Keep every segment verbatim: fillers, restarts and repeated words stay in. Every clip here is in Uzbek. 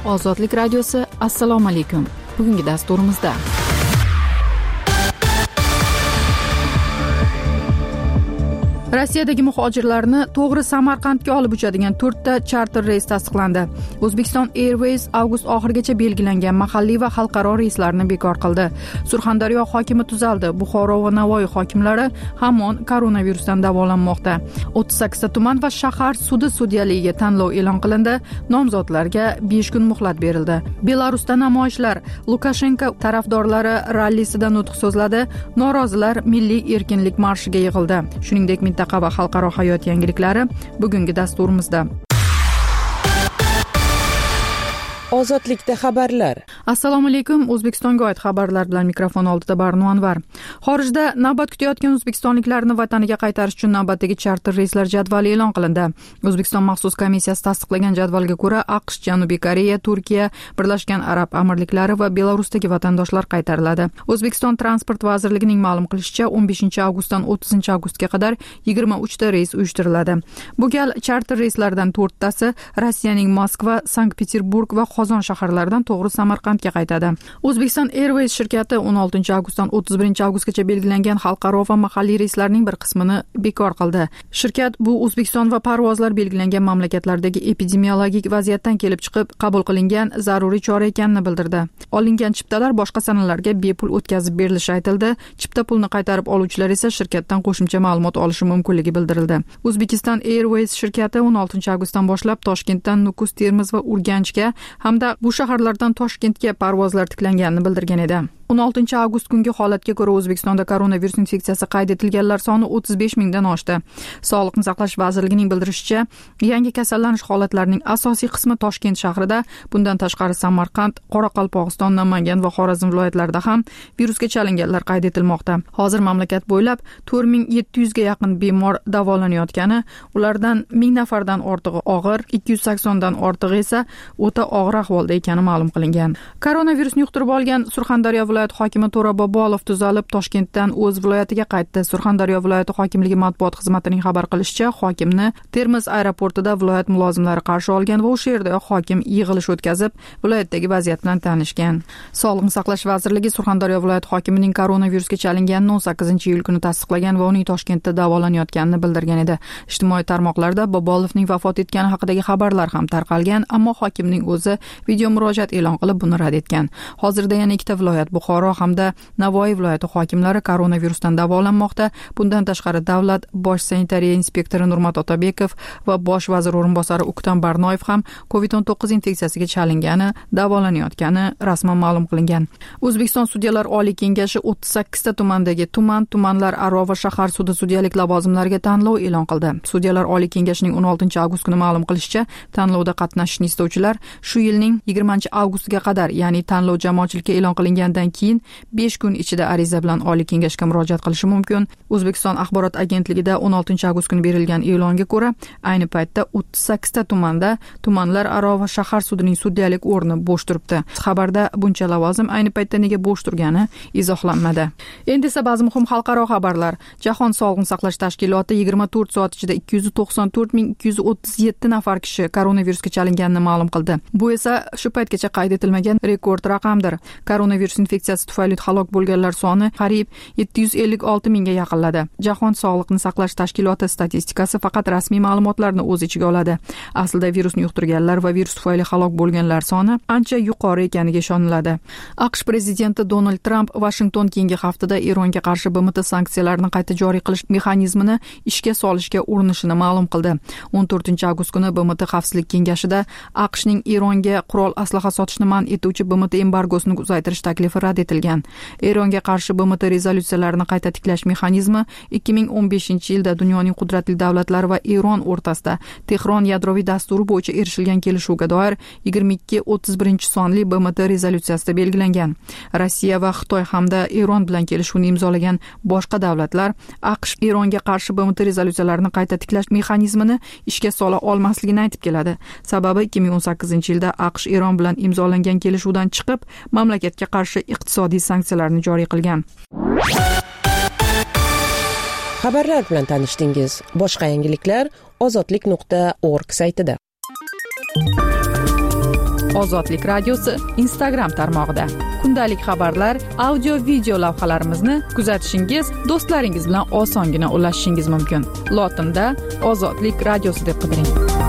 Ozodlik radiosi, assalomu alaykum. Bugungi dasturimizda Rossiyadagi muhojirlarni to'g'ri Samarqandga olib uchadigan to'rtta charter reys tasdiqlandi. O'zbekiston Airways avgust oxirigacha belgilangan mahalliy va xalqaro reyslarni bekor qildi. Surxondaryo hokimi tuzaldi. Buxoro va Navoiy hokimlari hamon koronavirusdan davolanmoqda. o'ttiz sakkizta tuman va shahar sudi sudyaligiga tanlov e'lon qilindi. Nomzodlarga besh kun muhlat berildi. Belarusda namoyishlar, Lukashenko tarafdorlari rallisida nutq so'zladi. Norozilar milliy erkinlik marshiga yig'ildi. Shuningdek, mintaqa va xalqaro hayot yangiliklari bugungi dasturimizda. Ozodlikda xabarlar. Assalomu alaykum. O'zbekistonga oid xabarlar bilan mikrofon oldida Barno Anvar. Xorijda navbat kutayotgan o'zbekistonliklarni vataniga qaytarish uchun navbatdagi charter reyslar jadvali e'lon qilindi. O'zbekiston maxsus komissiyasi tasdiqlagan jadvalga ko'ra AQSh, Janubiy Koreya, Turkiya, Birlashgan Arab Amirliklari va Belarusdagi vatandoshlar qaytariladi. O'zbekiston transport vazirligining ma'lum qilishicha, o'n beshinchi avgustdan o'ttizinchi avgustga qadar yigirma uchta reys uyushtiriladi. Bu gal charter reyslardan to'rttasi Rossiyaning Moskva, Sankt-Peterburg va Qozon shaharlaridan to'g'ri Samarqandga qaytadi. O'zbekiston Airways shirkati o'n oltinchi avgustdan o'ttiz birinchi avgustgacha belgilangan xalqaro va mahalliy reyslarning bir qismini bekor qildi. Shirkat bu O'zbekiston va parvozlar belgilangan mamlakatlardagi epidemiologik vaziyatdan kelib chiqib qabul qilingan zaruriy chora ekanini bildirdi. Olingan chiptalar boshqa sanalarga bepul o'tkazib berilishi aytildi. Chipta pulni qaytarib oluvchilar esa shirkatdan qo'shimcha ma'lumot olishi mumkinligi bildirildi. O'zbekiston Airways shirkati o'n oltinchi avgustdan boshlab Toshkentdan Nukus, Termiz va Urganchga hamda bu shaharlardan Toshkentga parvozlar tiklanganini bildirgan edi. o'n oltinchi avgust kungi holatga ko'ra O'zbekistonda koronavirus infeksiyasi qayd etilganlar soni o'ttiz besh mingdan oshdi. Sog'liqni saqlash vazirligining bildirishicha, yangi kasallanish holatlarining asosiy qismi Toshkent shahrida, bundan tashqari Samarqand, Qoraqalpog'iston, Namangan va Xorazm viloyatlarida ham virusga chalinganlar qayd etilmoqda. Hozir mamlakat bo'ylab to'rt ming yetti yuzga yaqin bemor davolanayotgani, ulardan ming nafardan ortig'i og'ir, ikki yuz saksondan ortig'i esa o'ta og'ir ahvolda ekani ma'lum qilingan. Koronavirusni yuqtirib olgan Surxondaryo viloyat hokimi To'ra Bobolov tuzalib Toshkentdan o'z viloyatiga qaytdi. Surxondaryo viloyati hokimligi matbuot xizmatining xabar qilishicha, hokimni Termiz aeroportida viloyat mulozimlari qarshi olgan va o'sha yerda hokim yig'ilish o'tkazib, viloyatdagi vaziyat bilan tanishgan. Sog'liqni saqlash vazirligi Surxondaryo viloyati hokimining koronavirusga chalinganini o'n sakkizinchi iyul kuni tasdiqlagan va uning Toshkentda davolanayotganini bildirgan edi. Ijtimoiy tarmoqlarda Bobolovning vafot etgani haqidagi xabarlar ham tarqalgan, ammo hokimning o'zi video murojaat e'lon qilib buni rad etgan. Hozirda yana ikkita viloyat Buxoro hamda Navoiy viloyati hokimlari koronavirusdan davolanmoqda. Bundan tashqari davlat bosh sanitariya inspektori Nurmat Otabekov va bosh vazir o'rinbosari Uktam Barnoyev ham covid o'n to'qqiz infeksiyasiga chalingani, davolanayotgani rasman ma'lum qilingan. O'zbekiston Sudyalar Oliy kengashi o'ttiz sakkizta tumandagi tuman, tumanlar aro va shahar sudi sudyalik lavozimlariga tanlov e'lon qildi. Sudyalar Oliy kengashining o'n oltinchi avgust kuni ma'lum qilishicha, tanlovda qatnashishni istovchilar shu yilning yigirmanchi avgustiga qadar, ya'ni tanlov jamoatchilikka e'lon qilingandan keyin besh kun ichida ariza bilan Oliy kengashga murojaat qilishi mumkin. O'zbekiston axborot agentligida o'n oltinchi avgust kuni berilgan e'longa ko'ra, ayni paytda o'ttiz sakkizta tumanda tumanlar aro va shahar sudining sudyalik o'rni bo'sh turibdi. Xabarda buncha lavozim ayni paytda nega bo'sh turgani izohlanmadi. Endi esa ba'zi muhim xalqaro xabarlar. Jahon sog'liqni saqlash tashkiloti yigirma to'rt soat ichida ikki yuz to'qson to'rt ming ikki yuz o'ttiz yetti nafar kishi koronavirusga chalinganini ma'lum qildi. Bu esa shu paytgacha qayd etilmagan rekord raqamdir. Koronavirus infeksiyasi tufayli halok bo'lganlar soni qariyb yetti yuz ellik olti mingga yaqinladi. Jahon sog'liqni saqlash tashkiloti statistikasi faqat rasmiy ma'lumotlarni o'z ichiga oladi. Aslida virusni yuqtirganlar va virus tufayli halok bo'lganlar soni ancha yuqori ekaniga ishoniladi. AQSh prezidenti Donald Tramp Washington keyingi haftada Eronga qarshi B M T sanksiyalarini qayta joriy qilish mexanizmini ishga solishga urinishini ma'lum qildi. o'n to'rtinchi avgust kuni B M T xavfsizlik kengashida AQShning Eronga qurol aslaha sotishni man etuvchi B M T embargosini uzaytirish taklifi rad etilgan. Eronga qarshi B M T rezolyutsiyalarini qayta tiklash mexanizmi ikki ming o'n beshinchi yilda dunyoning qudratli davlatlari va Eron o'rtasida Tehron yadroviy dasturi bo'yicha erishilgan kelishuvga doir yigirma ikki o'ttiz birinchi sonli B M T rezolyutsiyasida belgilangan. Rossiya va Xitoy hamda Eron bilan kelishuvni imzolagan boshqa davlatlar AQSh Eronga qarshi B M T rezolyutsiyalarini qayta tiklash mexanizmini ishga sola olmasligini aytib keladi. Sababi ikki ming o'n sakkizinchi yilda AQSh Eron bilan imzolangan kelishuvdan chiqib, mamlakatga qarshi iqtisodiy sanksiyalarni joriy qilgan. Xabarlar bilan tanishdingiz. Boshqa yangiliklar ozodlik nuqta org saytida. Ozodlik radiosi Instagram tarmog'ida. Kundalik xabarlar, audio video lavhalarimizni kuzatishingiz, do'stlaringiz bilan osongina ulashishingiz mumkin. Lotinda Ozodlik radiosi deb qidiring.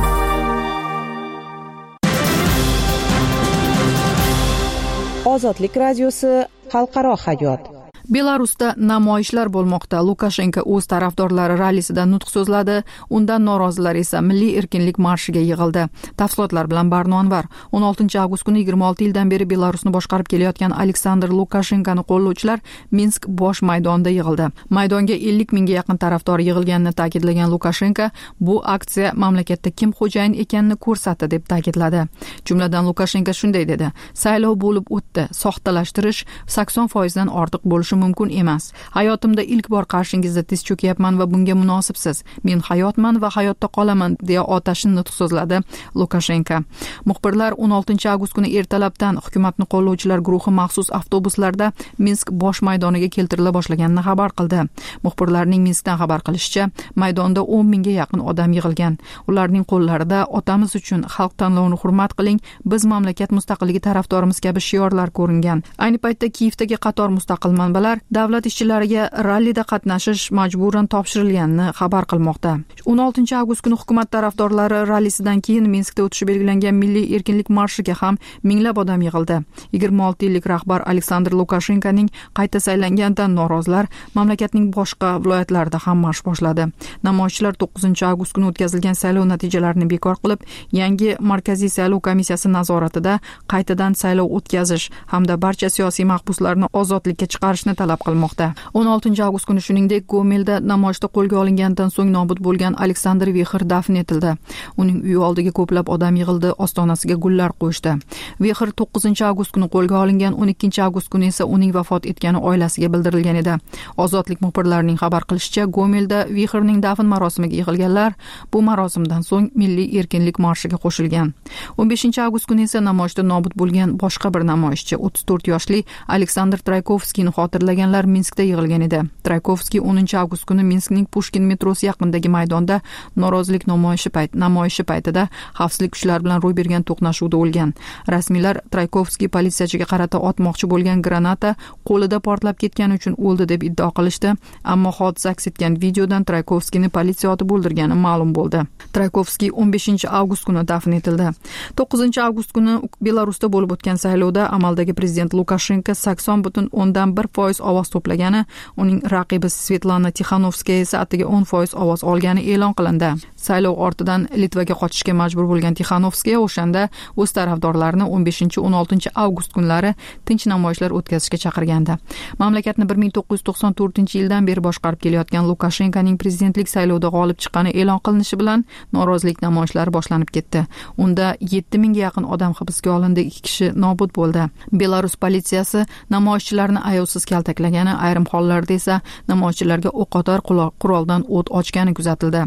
Ozodlik radiosi xalqaro hayot. Belarusda namoyishlar bo'lmoqda. Lukashenko o'z tarafdorlari rallisida nutq so'zladi. Undan norozilar esa Milliy erkinlik marshiga yig'ildi. Tafsilotlar bilan Barno Anvar. o'n oltinchi avgust kuni yigirma olti yildan beri Belarusni boshqarib kelayotgan Aleksandr Lukashenkoni qo'llovchilar Minsk bosh maydonida yig'ildi. Maydonga ellik mingga yaqin tarafdor yig'ilganini ta'kidlagan Lukashenko, bu aksiya mamlakatda kim xo'jayin ekanini ko'rsatdi deb ta'kidladi. Jumladan Lukashenko shunday dedi: "Saylov bo'lib o'tdi. Soxtalashtirish sakson foizdan ortiq bo'lishi mumkin emas. Hayotimda ilk bor qarshingizda tiz cho'kyapman va bunga munosibsiz. Men hayotman va hayotda qolaman", deya otashin nutq so'zladi Lukashenko. Muxbirlar o'n oltinchi avgust kuni ertalabdan hukumatni qo'llovchilar guruhi maxsus avtobuslarda Minsk bosh maydoniga keltirila boshlaganini xabar qildi. Muxbirlarning Minskdan xabar qilishicha, maydonda o'n mingga yaqin odam yig'ilgan. Ularning qo'llarida "Otamiz uchun xalq tanlovini hurmat qiling, biz mamlakat mustaqilligi tarafdorimiz" kabi shiorlar ko'ringan. Ayni paytda Kiyevdagi qator mustaqil manbalar davlat ishchilariga rallida qatnashish majburan topshirilganini xabar qilmoqda. o'n oltinchi avgust kuni hukumat tarafdorlari rallisidan keyin Minskda o'tishi belgilangan Milliy erkinlik marshiga ham minglab odam yig'ildi. yigirma olti yillik rahbar Aleksandr Lukashenkoning qayta saylanganidan norozilar mamlakatning boshqa viloyatlarida ham marsh boshladi. Namoyishchilar to'qqizinchi avgust kuni o'tkazilgan saylov natijalarini bekor qilib, yangi Markaziy saylov komissiyasi nazoratida qaytadan saylov o'tkazish hamda barcha siyosiy mahbuslarni ozodlikka chiqarishni talab qilmoqda. o'n oltinchi avgust kuni shuningdek Gomelda namoyishda qo'lga olingandan so'ng nobud bo'lgan Aleksandr Vexer dafn etildi. Uning uyi oldiga ko'plab odam yig'ildi, ostonasiga gullar qo'yishdi. Vexer to'qqizinchi avgust kuni qo'lga olingan, o'n ikkinchi avgust kuni esa uning vafot etgani oilasiga bildirilgan edi. Ozodlik muxbirlarining xabar qilishicha, Gomelda Vexerning dafn marosimiga yig'ilganlar bu marosimdan so'ng Milliy erkinlik marshiga qo'shilgan. o'n beshinchi avgust kuni esa namoyishda nobud bo'lgan boshqa bir namoyishchi, o'ttiz to'rt yoshli Aleksandr Traykovskiyni xotirlaganlar Minskda yig'ilgan edi. Traykovskiy o'ninchi avgust kuni Minskning Pushkin metrosi yaqinidagi maydonda norozilik namoyishi payt namoyishi paytida xavfsizlik kuchlari bilan ro'y bergan to'qnashuvda o'lgan. Rasmiylar Traykovskiy politsiyachiga qarata otmoqchi bo'lgan granata qo'lida portlab ketgani uchun o'ldi deb iddao qilishdi, ammo hodisa aks etgan videodan Traykovskiyni politsiya otib o'ldirgani ma'lum bo'ldi. Traykovskiy o'n beshinchi avgust kuni dafn etildi. to'qqizinchi avgust kuni Belarusda bo'lib o'tgan saylovda amaldagi prezident Lukashenko sakson butun o'ndan bir foiz ovoz to'plagani, uning raqibi Svetlana Tixanovskaya esa atigi o'n foiz ovoz olgani e'lon qilindi. Saylov ortidan Litvaga qochishga majbur bo'lgan Tixanovskaya o'shanda o'z tarafdorlarini o'n beshinchi o'n oltinchi avgust kunlari tinch namoyishlar o'tkazishga chaqirgandi. Mamlakatni bir ming to'qqiz yuz to'qson to'rtinchi yildan beri boshqarib kelayotgan Lukashenkoning prezidentlik saylovida g'olib chiqqani e'lon qilinishi bilan norozilik namoyishlari boshlanib ketdi. Unda yetti mingga yaqin odam hibsga olindi, ikki kishi nobud bo'ldi. Belarus politsiyasi namoyishchilarni ayovsiz kaltaklagani, ayrim hollarda esa namoyishchilarga o'qotar quroldan o't ochgani kuzatildi.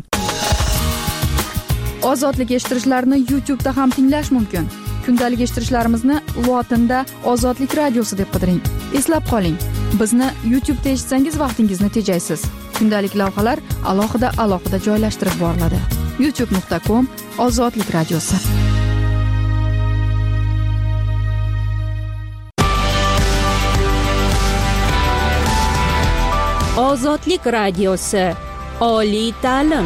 Ozodlik eshittirishlarni YouTube da ham tinglash mumkin. Kundalik eshittirishlarimizni lotinda Ozodlik radiosi deb qidiring. Eslab qoling, bizni YouTube da eshitsangiz vaqtingizni tejaysiz. Kundalik lavhalar alohida alohida joylashtirib boriladi. youtube nuqta com Ozodlik radiosi. Ozodlik radiosi. Oliy ta'lim.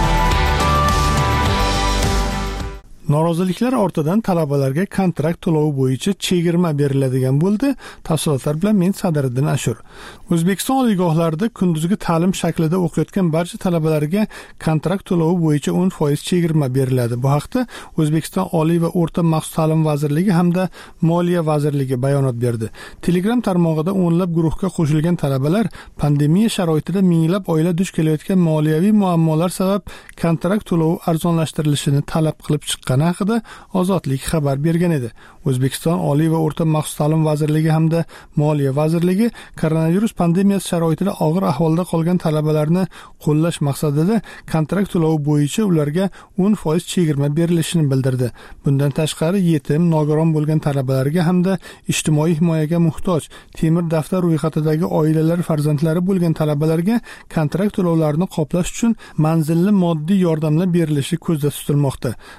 Noroziliklar ortidan talabalarga kontrakt to'lovi bo'yicha chegirma beriladigan bo'ldi. Tafsilotlar bilan men Sadiriddin Ashur. O'zbekiston oliygohlarida kunduzgi ta'lim shaklida o'qiyotgan barcha talabalarga kontrakt to'lovi bo'yicha o'n foiz chegirma beriladi. Bu haqda O'zbekiston Oliy va o'rta maxsus ta'lim vazirligi hamda Moliya vazirligi bayonot berdi. Telegram tarmog'ida o'nlab guruhga qo'shilgan talabalar pandemiya sharoitida minglab oila duch kelayotgan moliyaviy muammolar sabab kontrakt to'lovi arzonlashtirilishini talab qilib chiqqan haqida Ozodlik xabar bergan edi. O'zbekiston Oliy va o'rta maxsus ta'lim vazirligi hamda Moliya vazirligi koronavirus pandemiyasi sharoitida og'ir ahvolda qolgan talabalarni qo'llash maqsadida kontrakt to'lovi bo'yicha ularga o'n foiz chegirma berilishini bildirdi. Bundan tashqari yetim, nogiron bo'lgan talabalarga hamda ijtimoiy himoyaga muhtoj, temir daftar ro'yxatidagi oilalar farzandlari bo'lgan talabalarga kontrakt to'lovlarini qoplash uchun manzilli moddiy yordamlar berilishi ko'zda tutilmoqda. Vazirlik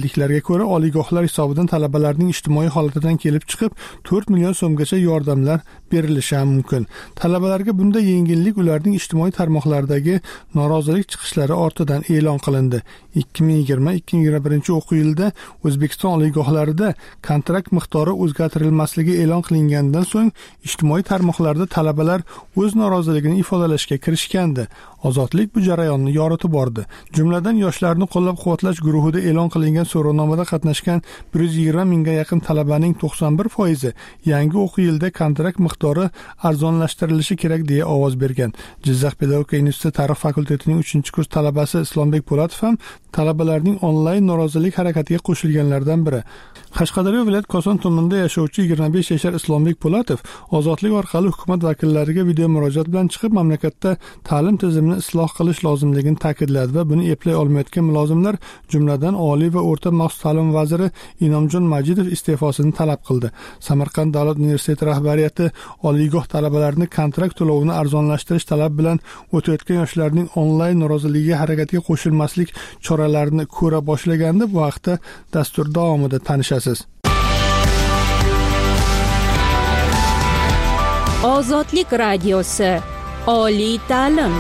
agentliklarga ko'ra, oliygohlar hisobidan talabalarning ijtimoiy holatidan kelib chiqib to'rt million so'mgacha yordamlar berilishi ham mumkin. Talabalarga bunday yengillik ularning ijtimoiy tarmoqlardagi norozilik chiqishlari ortidan e'lon qilindi. ikki ming yigirma ikki ming yigirma birinchi o'quv yilida O'zbekiston oliygohlarida kontrakt miqdori o'zgartirilmasligi e'lon qilingandan so'ng ijtimoiy tarmoqlarda talabalar o'z noroziligini ifodalashga kirishgandi. Ozodlik bu jarayonni yoritib bordi. Jumladan yoshlarni qo'llab-quvvatlash guruhida e'lon qilingan so'rovnomada qatnashgan bir yuz yigirma mingga yaqin talabaning to'qson bir foizi yangi o'quv yilida kontrakt miqdori arzonlashtirilishi kerak deya ovoz bergan. Jizzax pedagogika instituti tarix fakultetining uchinchi kurs talabasi Islombek Po'latov ham talabalarning onlayn norozilik harakatiga qo'shilganlardan biri. Qashqadaryo viloyat Koson tumanida yashovchi yigirma besh yashar Islombek Po'latov ozodlik orqali hukumat vakillariga video murojaat bilan chiqib, mamlakatda ta'lim tizimini isloh qilish lozimligini ta'kidladi va buni eplay olmayotgan mulozimlar, jumladan Oliy va o'rta maxsus ta'lim vaziri Inomjon Majidov iste'fosini talab qildi. Samarqand davlat universiteti rahbariyati oliygoh talabalarini kontrakt to'lovini arzonlashtirish talabi bilan o'tayotgan yoshlarning onlayn noroziligiga harakatga qo'shilmaslik choralarini ko'ra boshlaganda, bu haqda dastur davomida tanishasiz. Ozodlik radiosi, oliy ta'lim.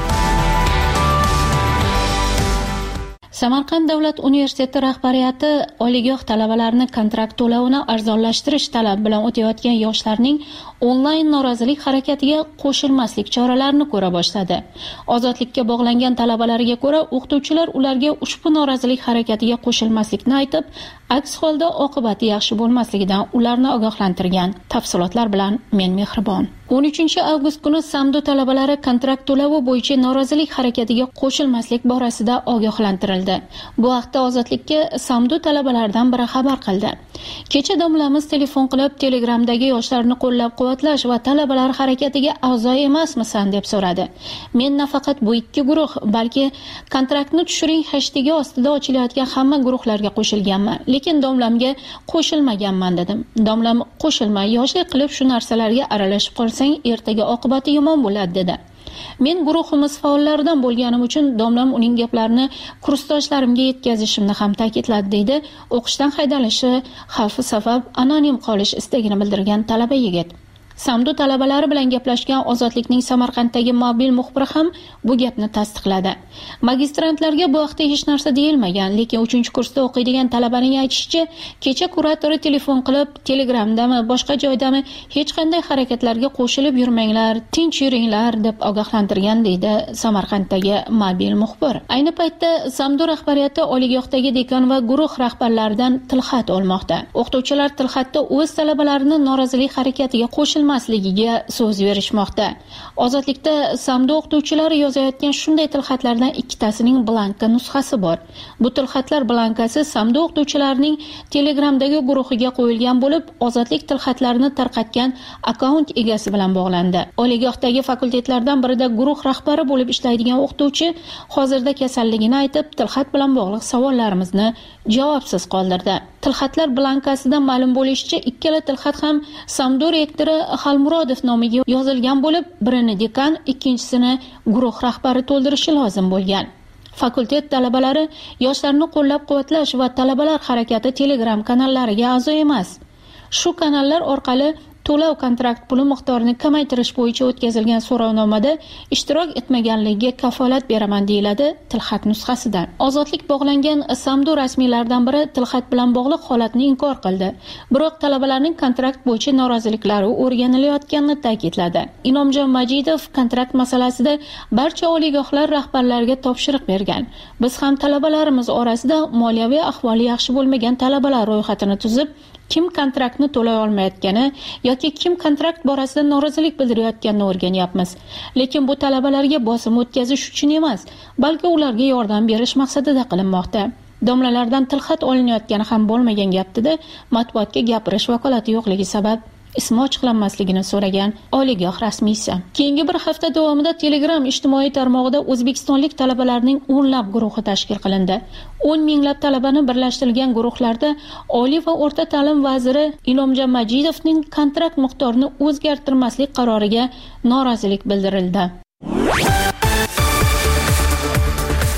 Samarqand davlat universiteti rahbariyati oliygoh talabalarini kontrakt to'lovini arzonlashtirish talabi bilan o'tayotgan yoshlarning onlayn norozilik harakatiga qo'shilmaslik choralarini ko'ra boshladi. Ozodlikka bog'langan talabalarga ko'ra, o'qituvchilar ularga ushbu norozilik harakatiga qo'shilmaslikni aytib, aks holda oqibati yaxshi bo'lmasligidan ularni ogohlantirgan. Tafsilotlar bilan men Mehribon. o'n uchinchi avgust kuni Samdu talabalari kontrakt to'lovi bo'yicha norozilik harakatiga qo'shilmaslik borasida ogohlantirildi. Bu haqda Ozodlikka Samdu talabalaridan biri xabar qildi. Kecha domlamiz telefon qilib, Telegramdagi yoshlarni qo'llab-quvvatlash va talabalar harakatiga a'zo emasmisan deb so'radi. Men nafaqat bu ikki guruh, balki kontraktni tushiring hashtagi ostida ochilayotgan hamma guruhlarga qo'shilganman, lekin domlamga qo'shilmaganman dedim. Domlam qo'shilmay, yoshlik qilib shu narsalarga aralashib qolsang, ertaga oqibati yomon bo'ladi dedi. Men guruhimiz faollaridan bo'lganim uchun domlam uning gaplarini kursdoshlarimga yetkazishimni ham ta'kidladi, deydi o'qishdan haydalishi xavfi sabab anonim qolish istagini bildirgan talaba yigit. Samdu talabalari bilan gaplashgan Ozodlikning Samarqanddagi mobil muxbiri ham bu gapni tasdiqladi. Magistrantlarga bu haqda hech narsa deyilmagan, lekin uchinchi kursda o'qiydigan talabaning aytishicha, kecha kuratori telefon qilib, Telegramdami, boshqa joydami hech qanday harakatlarga qo'shilib yurmanglar, tinch yuringlar deb ogohlantirgan, deydi Samarqanddagi mobil muxbir. Ayni paytda Samdu rahbariyati oliygohdagi dekan va guruh rahbarlaridan tilxat olmoqda. O'qituvchilar tilxatda o'z talabalarini norozilik harakatiga qo'shilmoqda masligiga so'z berishmoqda. Ozodlikda Samdu o'qituvchilari yozayotgan shunday tilxatlardan ikkitasining blanka nusxasi bor. Bu tilxatlar blankasi Samdu o'qituvchilarining Telegramdagi guruhiga qo'yilgan bo'lib, Ozodlik tilxatlarini tarqatgan akkaunt egasi bilan bog'landi. Oliygohdagi fakultetlardan birida guruh rahbari bo'lib ishlaydigan o'qituvchi hozirda kasalligini aytib, tilxat bilan bog'liq savollarimizni javobsiz qoldirdi. Tilxatlar blankasidan ma'lum bo'lishicha, ikkala tilxat ham Samdu rektori Xalmurodov nomiga yozilgan bo'lib, birini dekan, ikkinchisini guruh rahbari to'ldirishi lozim bo'lgan. Fakultet talabalari yoshlarni qo'llab-quvvatlash va talabalar harakati Telegram kanallariga a'zo emas. Shu kanallar orqali to'lov kontrakt puli miqdorini kamaytirish bo'yicha o'tkazilgan so'rovnomada ishtirok etmaganligiga kafolat beraman, deyiladi tilxat nusxasidan. Ozodlik bog'langan Samdu rasmiylaridan biri tilxat bilan bog'liq holatni inkor qildi. Biroq talabalarning kontrakt bo'yicha noroziliklari o'rganilayotganini ta'kidladi. Inomjon Majidov kontrakt masalasida barcha oliygohlar rahbarlariga topshiriq bergan. Biz ham talabalarimiz orasida moliyaviy ahvoli yaxshi bo'lmagan talabalar ro'yxatini tuzib, kim kontraktni to'lay olmayotgani yoki kim kontrakt borasida norozilik bildirayotganini o'rganyapmiz. Lekin bu talabalarga bosim o'tkazish uchun emas, balki ularga yordam berish maqsadida qilinmoqda. Domlalardan tilxat olinayotgani ham bo'lmagan gapdi-da, matbuotga gapirish vakolati yo'qligi sabab ismi ochiqlanmasligini so'ragan oliygoh rasmiysi. Keyingi bir hafta davomida Telegram ijtimoiy tarmog'ida o'zbekistonlik talabalarning o'nlab guruhi tashkil qilindi. o'n minglab talabani birlashtirilgan guruhlarda Oliy va o'rta ta'lim vaziri Inomjon Majidovning kontrakt miqdorini o'zgartirmaslik qaroriga norozilik bildirildi.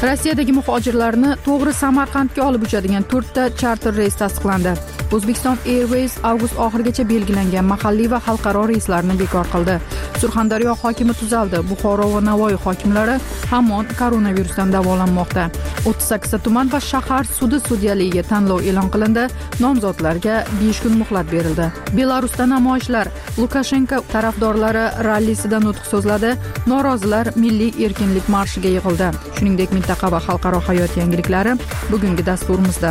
Rossiyadagi muhojirlarni to'g'ri Samarqandga olib uchadigan to'rtta charter reys tasdiqlandi. O'zbekiston Airways avgust oxirigacha belgilangan mahalliy va xalqaro reyslarni bekor qildi. Surxondaryo hokimi tuzaldi. Buxoro va Navoiy hokimlari hamon koronavirusdan davolanmoqda. o'ttiz sakkizta tuman va shahar sudi sudyaligiga tanlov e'lon qilindi. Nomzodlarga besh kun muhlat berildi. Belarusda namoyishlar. Lukashenko tarafdorlari rallisida nutq so'zladi. Norozilar milliy erkinlik marshiga yig'ildi. Shuningdek, mintaqa va xalqaro hayot yangiliklari bugungi dasturimizda.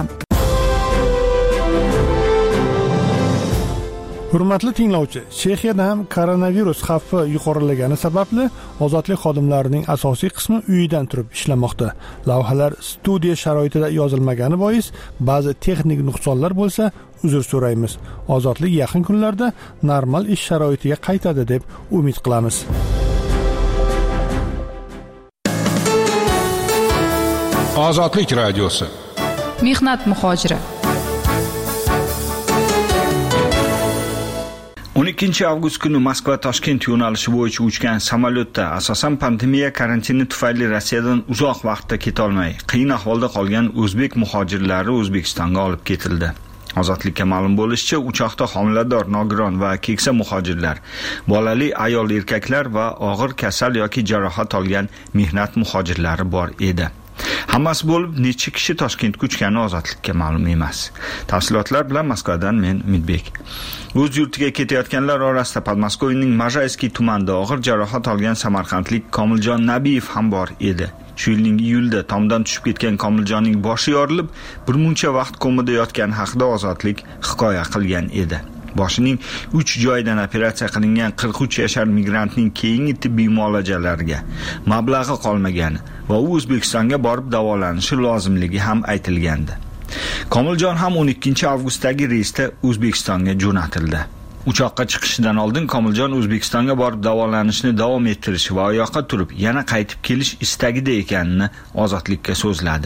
Hurmatli tinglovchi, Chexiyada ham koronavirus xavfi yuqorilagani sababli ozodlik xodimlarining asosiy qismi uyidan turib ishlamoqda. Lavhalar studiya sharoitida yozilmagani bois ba'zi texnik nuqsonlar bo'lsa, uzr so'raymiz. Ozodlik yaqin kunlarda normal ish sharoitiga qaytadi deb umid qilamiz. Ozodlik radiosi. Mehnat muhojiri. o'n ikkinchi avgust kuni Moskva Toshkent yo'nalishi bo'yicha uchgan samolyotda asosan pandemiya karantini tufayli Rossiyadan uzoq vaqtda keta olmay, qiyin ahvolda qolgan o'zbek muhojirlari O'zbekistonga olib ketildi. Ozodlikka ma'lum bo'lishicha, uchoqda homilador, nogiron va keksa muhojirlar, bolali ayol erkaklar va og'ir kasal yoki jarohat olgan mehnat muhojirlari bor edi. Hammasi bo'lib necha kishi Toshkentga uchgani ozodlikka ma'lum emas. Tafsilotlar bilan Moskvadan men Umidbek. O'z yurtiga ketayotganlar orasida Podmoskvaning Majayskiy tumanida og'ir jarohat olgan samarqandlik Komiljon Nabiyev ham bor edi. Shu yilning iyulda tomdan tushib ketgan Komiljonning boshi yorilib, bir muncha vaqt komada yotgani haqida ozodlik hikoya qilgan edi. Boshining uch joyidan operatsiya qilingan qirq uch yashar migrantning keyingi tibbiy muolajalariga mablag'i qolmagani va u O'zbekistonga borib davolanishi lozimligi ham aytilgandi. Komiljon ham o'n ikkinchi avgustdagi reysda O'zbekistonga jo'natildi. Uchoqqa chiqishidan oldin Komiljon O'zbekistonga borib davolanishni davom ettirish va oyoqqa turib yana qaytib kelish istagida ekanini ozodlikka so'zladi.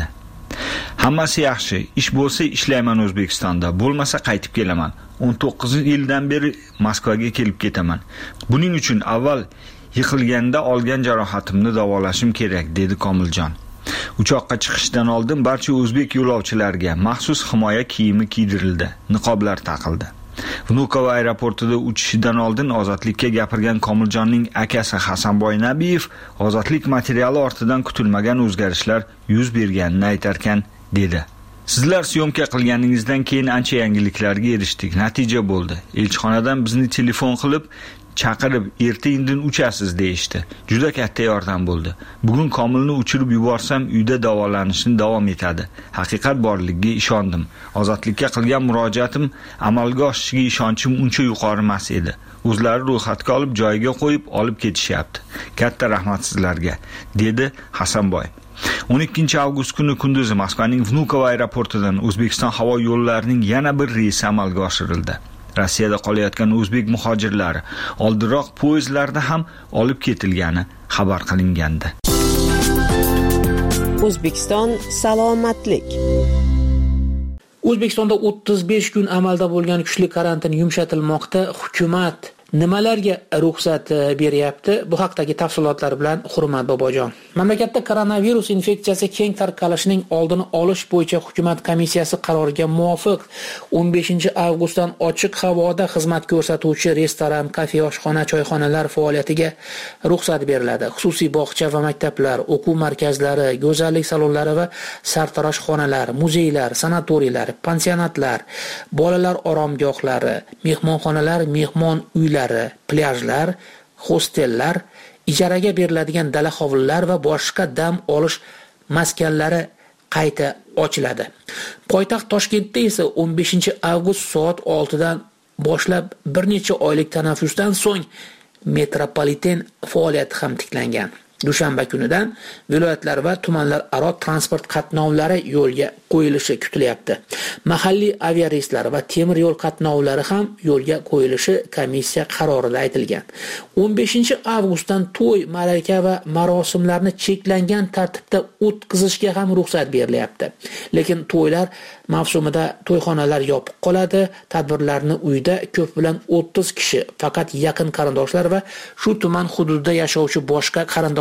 Hammasi yaxshi, ish bo'lsa ishlayman O'zbekistonda, bo'lmasa qaytib kelaman. o'n to'qqiz yildan beri Moskvaga kelib ketaman. Buning uchun avval yiqilganda olgan jarohatimni davolashim kerak, dedi Komiljon. Uchoqqa chiqishdan oldin barcha o'zbek yo'lovchilarga maxsus himoya kiyimi kiydirildi, niqoblar taqildi. Vnukovo aeroportida uchishidan oldin ozodlikka gapirgan Komiljonning akasi Hasanboy Nabiyev ozodlik materiali ortidan kutilmagan o'zgarishlar yuz berganini aytarkan, dedi. Sizlar syomka qilganingizdan keyin ancha yangiliklarga erishdik. Natija bo'ldi. Elchixonadan bizni telefon qilib chaqirib, erta-indin uchasiz deyishdi. Juda katta yordam bo'ldi. Bugun Komilni uchirib yuborsam uyda davolanishni davom etadi. Haqiqat borligiga ishondim. Ozodlikka qilgan murojaatim amalga oshishiga ishonchim uncha yuqori emas edi. O'zlari ro'yxatga olib joyiga qo'yib olib ketishyapti. Katta rahmat sizlarga, dedi Hasanboy. o'n ikkinchi avgust kuni kunduzi Moskvaning Vnukovo aeroportidan O'zbekiston havo yo'llarining yana bir reysi amalga oshirildi. Rossiyada qolayotgan o'zbek muhojirlari oldinroq poyezdlarda ham olib ketilgani xabar qilingandi. O'zbekiston salomatlik. O'zbekistonda o'ttiz besh kun amalda bo'lgan kuchli karantin yumshatilmoqda. Hukumat nimalarga ruxsat beryapti? Bu haqdagi tafsilotlar bilan Hurmat Bobojon. Mamlakatda koronavirus infeksiyasi keng tarqalishining oldini olish bo'yicha hukumat komissiyasi qaroriga muvofiq o'n beshinchi avgustdan ochiq havoda xizmat ko'rsatuvchi restoran, kafe, oshxona, choyxonalar faoliyatiga ruxsat beriladi. Xususiy bog'cha va maktablar, o'quv markazlari, go'zallik salonlari va sartaroshxonalar, muzeylar, sanatoriylar, pansionatlar, bolalar oromgohlari, mehmonxonalar, mehmon uylari, plyajlar, hostellar, ijaraga beriladigan dala hovlilar va boshqa dam olish maskanlari qayta ochiladi. Poytaxt Toshkentda esa o'n beshinchi avgust soat oltidan boshlab bir necha oylik tanaffusdan so'ng metropoliten faoliyati ham tiklangan. Dushanba kunidan viloyatlar va tumanlar aro transport qatnovlari yo'lga qo'yilishi kutilyapti. Mahalliy aviareyslar va temir yo'l qatnovlari ham yo'lga qo'yilishi komissiya qarorida aytilgan. o'n beshinchi avgustdan to'y, ma'raka va marosimlarni cheklangan tartibda o'tkazishga ham ruxsat berilyapti. Lekin to'ylar mavsumida to'yxonalar yopiq qoladi. Tadbirlarni uyda ko'p bilan o'ttiz kishi, faqat yaqin qarindoshlar va shu tuman hududida yashovchi boshqa qarindoshlar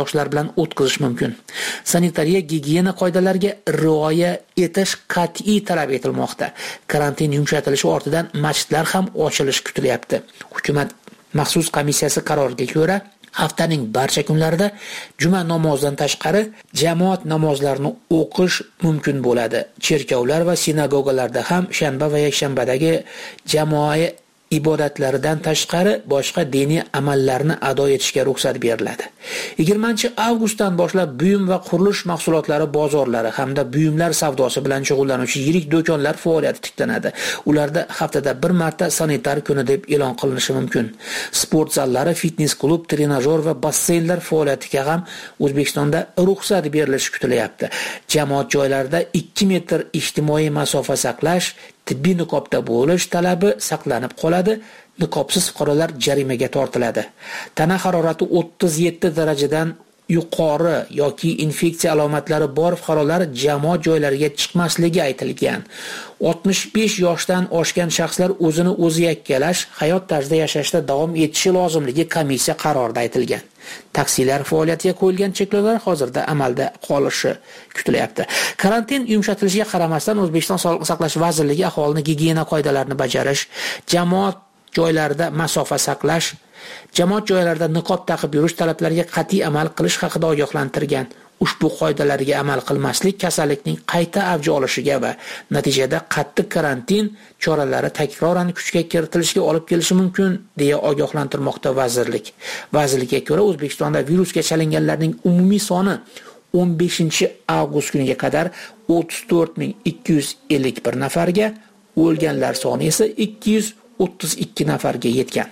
yoshlar bilan o'tkazish mumkin. Sanitariya gigiyena qoidalariga rioya etish qat'iy talab etilmoqda. Karantin yumshatilishi ortidan masjidlar ham ochilishi kutilyapti. Hukumat maxsus komissiyasi qaroriga ko'ra haftaning barcha kunlarida juma namozidan tashqari jamoat namozlarini o'qish mumkin bo'ladi. Cherkovlar va sinagogalarda ham shanba va yakshanbadagi jamoat ibodatlaridan tashqari boshqa diniy amallarni ado etishga ruxsat beriladi. yigirmanchi avgustdan boshlab buyum va qurilish mahsulotlari bozorlari hamda buyumlar savdosi bilan shug'ullanuvchi yirik do'konlar faoliyati tiklanadi. Ularda haftada bir marta sanitar kuni deb e'lon qilinishi mumkin. Sport zallari, fitness klub, trenajyor va basseynlar faoliyatiga ham O'zbekistonda ruxsat berilishi kutilyapti. Jamoat joylarida ikki metr ijtimoiy masofa saqlash, tibbiy niqobda bo'lish talabi saqlanib qoladi. Niqobsiz fuqarolar jarimaga tortiladi. Tana harorati o'ttiz yetti darajadan yuqori yoki infeksiya alomatlari bor fuqarolar jamoat joylariga chiqmasligi aytilgan. oltmish besh yoshdan oshgan shaxslar o'zini o'zi yakkalash, hayot tarzida yashashda davom etishi lozimligi komissiya qarorida aytilgan. Taksilar faoliyatiga qo'yilgan cheklovlar hozirda amalda qolishi kutilyapti. Karantin yumshatilishiga qaramasdan O'zbekiston Sog'liqni saqlash vazirligi aholini gigiyena qoidalarini bajarish, jamoat joylarida masofa saqlash, jamoat joylarida niqob taqib yurish talablariga qat'iy amal qilish haqida ogohlantirgan. Ushbu qoidalarga amal qilmaslik kasallikning qayta avj olishiga va natijada qattiq karantin choralari takroran kuchga kiritilishiga olib kelishi mumkin deya ogohlantirmoqda vazirlik. Vazirlikka ko'ra O'zbekistonda virusga chalinganlarning umumiy soni o'n beshinchi avgust kuniga qadar o'ttiz to'rt ming ikki yuz ellik bir nafarga, o'lganlar soni esa ikki yuz o'ttiz ikki nafarga yetgan.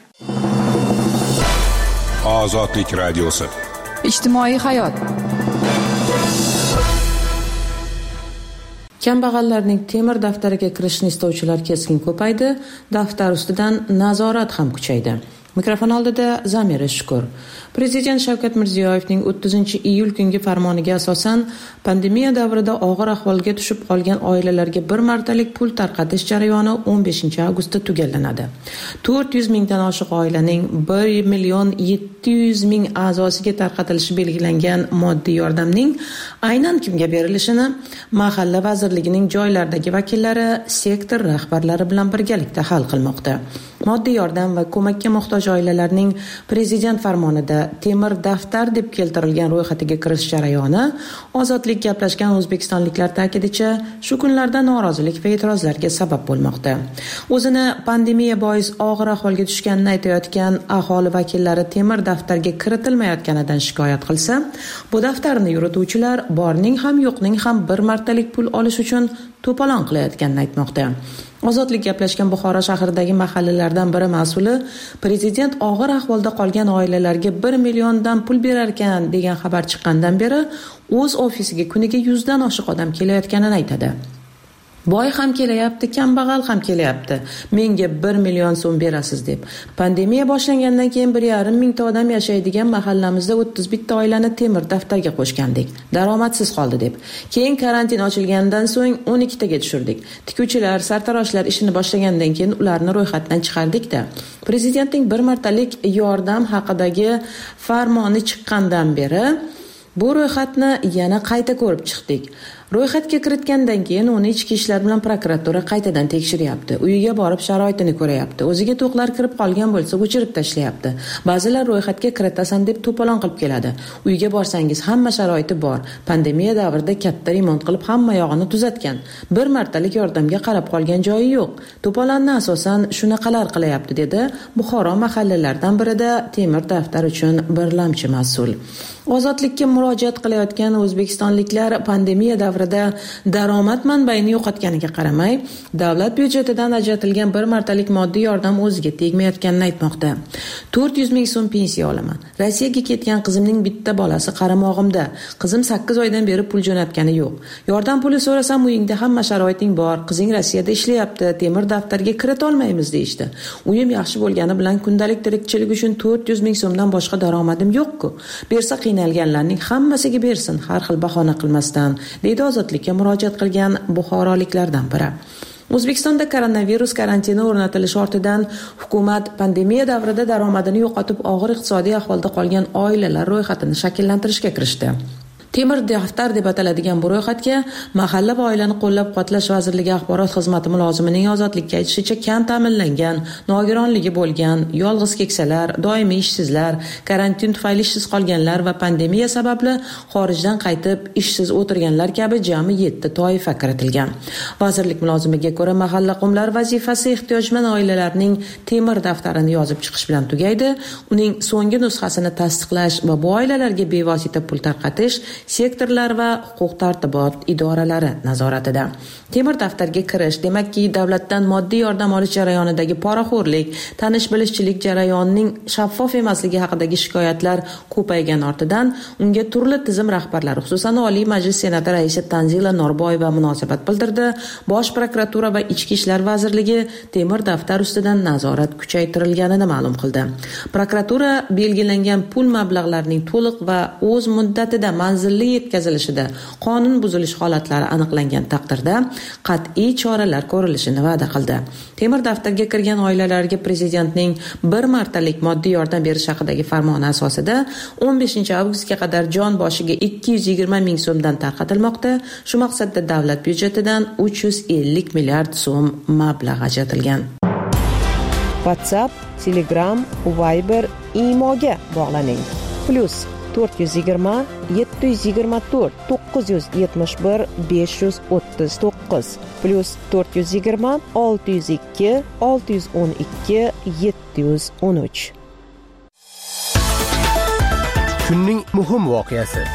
Ozodlik radiosi. Ijtimoiy hayot. Kambag'allarning temir daftariga kirishni istovchilar keskin ko'paydi, daftar ustidan nazorat ham kuchaydi. Mikrofon oldida Zamira Shukur. Prezident Shavkat Mirziyoyevning o'ttizinchi iyul kungi farmoniga asosan pandemiya davrida og'ir ahvolga tushib qolgan oilalarga bir martalik pul tarqatish jarayoni o'n beshinchi avgustda tugallanadi. to'rt yuz mingdan oshiq oilaning bir million yetti yuz ming a'zosiga tarqatilishi belgilangan moddiy yordamning aynan kimga berilishini mahalla vazirligining joylardagi vakillari sektor rahbarlari bilan birgalikda hal qilmoqda. Moddiy yordam va ko'makka muhtoj oilalarning prezident farmonida temir daftar deb keltirilgan ro'yxatiga kirish jarayoni Ozodlik gaplashgan o'zbekistonliklar ta'kidicha shu kunlarda norozilik va e'tirozlarga sabab bo'lmoqda. O'zini pandemiya bois og'ir ahvolga tushganini aytayotgan aholi vakillari temir daftarga kiritilmayotganidan shikoyat qilsa, bu daftarni yurituvchilar borning ham yo'qning ham bir martalik pul olish uchun to'polon qilayotganini aytmoqda. Ozodlik gaplashgan Buxoro shahridagi mahallalardan biri mas'uli prezident og'ir ahvolda qolgan oilalarga bir milliondan pul berar ekan degan xabar chiqqandan beri o'z ofisiga kuniga yuzdan oshiq odam kelayotganini aytadi. Boy ham kelyapti, kambag'al ham kelyapti. Menga bir million so'm berasiz deb. Pandemiya boshlangandan keyin bir yarim mingta odam yashaydigan mahallamizda o'ttiz bitta oilani temir daftarga qo'shgandik. Daromadsiz qoldi deb. Keyin karantin ochilgandan so'ng o'n ikkitaga tushirdik. Tikuvchilar, sartaroshlar ishini boshlagandan keyin ularni ro'yxatdan chiqardik-da. Prezidentning bir martalik yordam haqidagi farmoni chiqqandan beri bu ro'yxatni yana qayta ko'rib chiqdik. Ro'yxatga kiritgandan keyin uni ichki ishlar bilan prokuratura qaytadan tekshiryapti. Uyiga borib sharoitini ko'rayapti. O'ziga to'qlar kirib qolgan bo'lsa, o'chirib tashlayapti. Ba'zilar ro'yxatga kiritasan deb to'polon qilib keladi. Uyga borsangiz hamma sharoiti bor. Pandemiya davrida katta remont qilib hamma yog'ini tuzatgan. Bir martalik yordamga qarab qolgan joyi yo'q. To'polonni asosan shunaqalar qilyapti dedi Buxoro mahallalaridan birida temir daftar uchun birlamchi mas'ul. Ozodlikka murojaat qilayotgan o'zbekistonliklar pandemiya davrida daromad manbaini yo'qotganiga qaramay, davlat byudjetidan ajratilgan bir martalik moddiy yordam o'ziga tegmayotganini aytmoqda. to'rt yuz ming so'm pensiya olaman. Rossiyaga ketgan qizimning bitta bolasi qaramog'imda. Qizim sakkiz oydan beri pul jo'natgani yo'q. Yordam puli so'rasam, uyingda hamma sharoiting bor. Qizing Rossiyada ishlayapti, temir daftarga kirita olmaymiz deyishdi. Uyim yaxshi bo'lgani bilan kundalik tirikchilik uchun to'rt yuz ming so'mdan boshqa daromadim yo'q-ku. Bersa qiynalganlarning hammasiga bersin, har xil bahona qilmasdan, deydi Ozodlikka murojaat qilgan buxoroliklardan biri. O'zbekistonda koronavirus karantini o'rnatilishi ortidan hukumat pandemiya davrida daromadini yo'qotib og'ir iqtisodiy ahvolda qolgan oilalar ro'yxatini shakllantirishga kirishdi. Temir daftar deb ataladigan bu ro'yxatga Mahalla va oilani qo'llab-quvvatlash vazirligi axborot xizmati mulozimining ozodlikka aytishicha kam ta'minlangan, nogironligi bo'lgan, yolg'iz keksalar, doimiy ishsizlar, karantin tufayli ishsiz qolganlar va pandemiya sababli xorijdan qaytib ishsiz o'tirganlar kabi jami yetti toifa kiritilgan. Vazirlik mulozimiga ko'ra, mahalla qumlar vazifasi ehtiyojmand oilalarning temir daftarini yozib chiqish bilan tugaydi. Uning so'nggi nusxasini tasdiqlash va bu oilalarga bevosita pul tarqatish sektorlar va huquq-tartibot idoralari nazoratida. Temir daftarga kirish, demakki, davlatdan moddiy yordam olish jarayonidagi poraxo'rlik, tanish-bilishchilik jarayonining shaffof emasligi haqidagi shikoyatlar ko'paygan ortidan unga turli tizim rahbarlari, xususan Oliy Majlis Senati raisi Tanzila Norboyeva munosabat bildirdi. Bosh prokuratura va Ichki ishlar vazirligi temir daftar ustidan nazorat kuchaytirilganini ma'lum qildi. Prokuratura belgilangan pul mablag'larining to'liq va o'z muddatida manzil yetkazilishida qonun buzilish holatlari aniqlangan taqdirda qat'iy choralar ko'rilishini va'da qildi. Temir daftarga kirgan oilalarga prezidentning bir martalik moddiy yordam berish haqidagi farmoni asosida o'n beshinchi avgustga qadar jon boshiga ikki yuz yigirma ming so'mdan tarqatilmoqda. Shu maqsadda davlat byudjetidan uch yuz ellik milliard so'm mablag' ajratilgan. WhatsApp, Telegram, Viber, Imoga bog'laning. Plus to'rt yuz yigirma yetti yuz yigirma to'rt to'qqiz yuz yetmish bir besh yuz o'ttiz to'qqiz plus to'rt yuz yigirma olti yuz ikki olti yuz o'n ikki yetti yuz o'n uch. Kunning muhim voqeasi.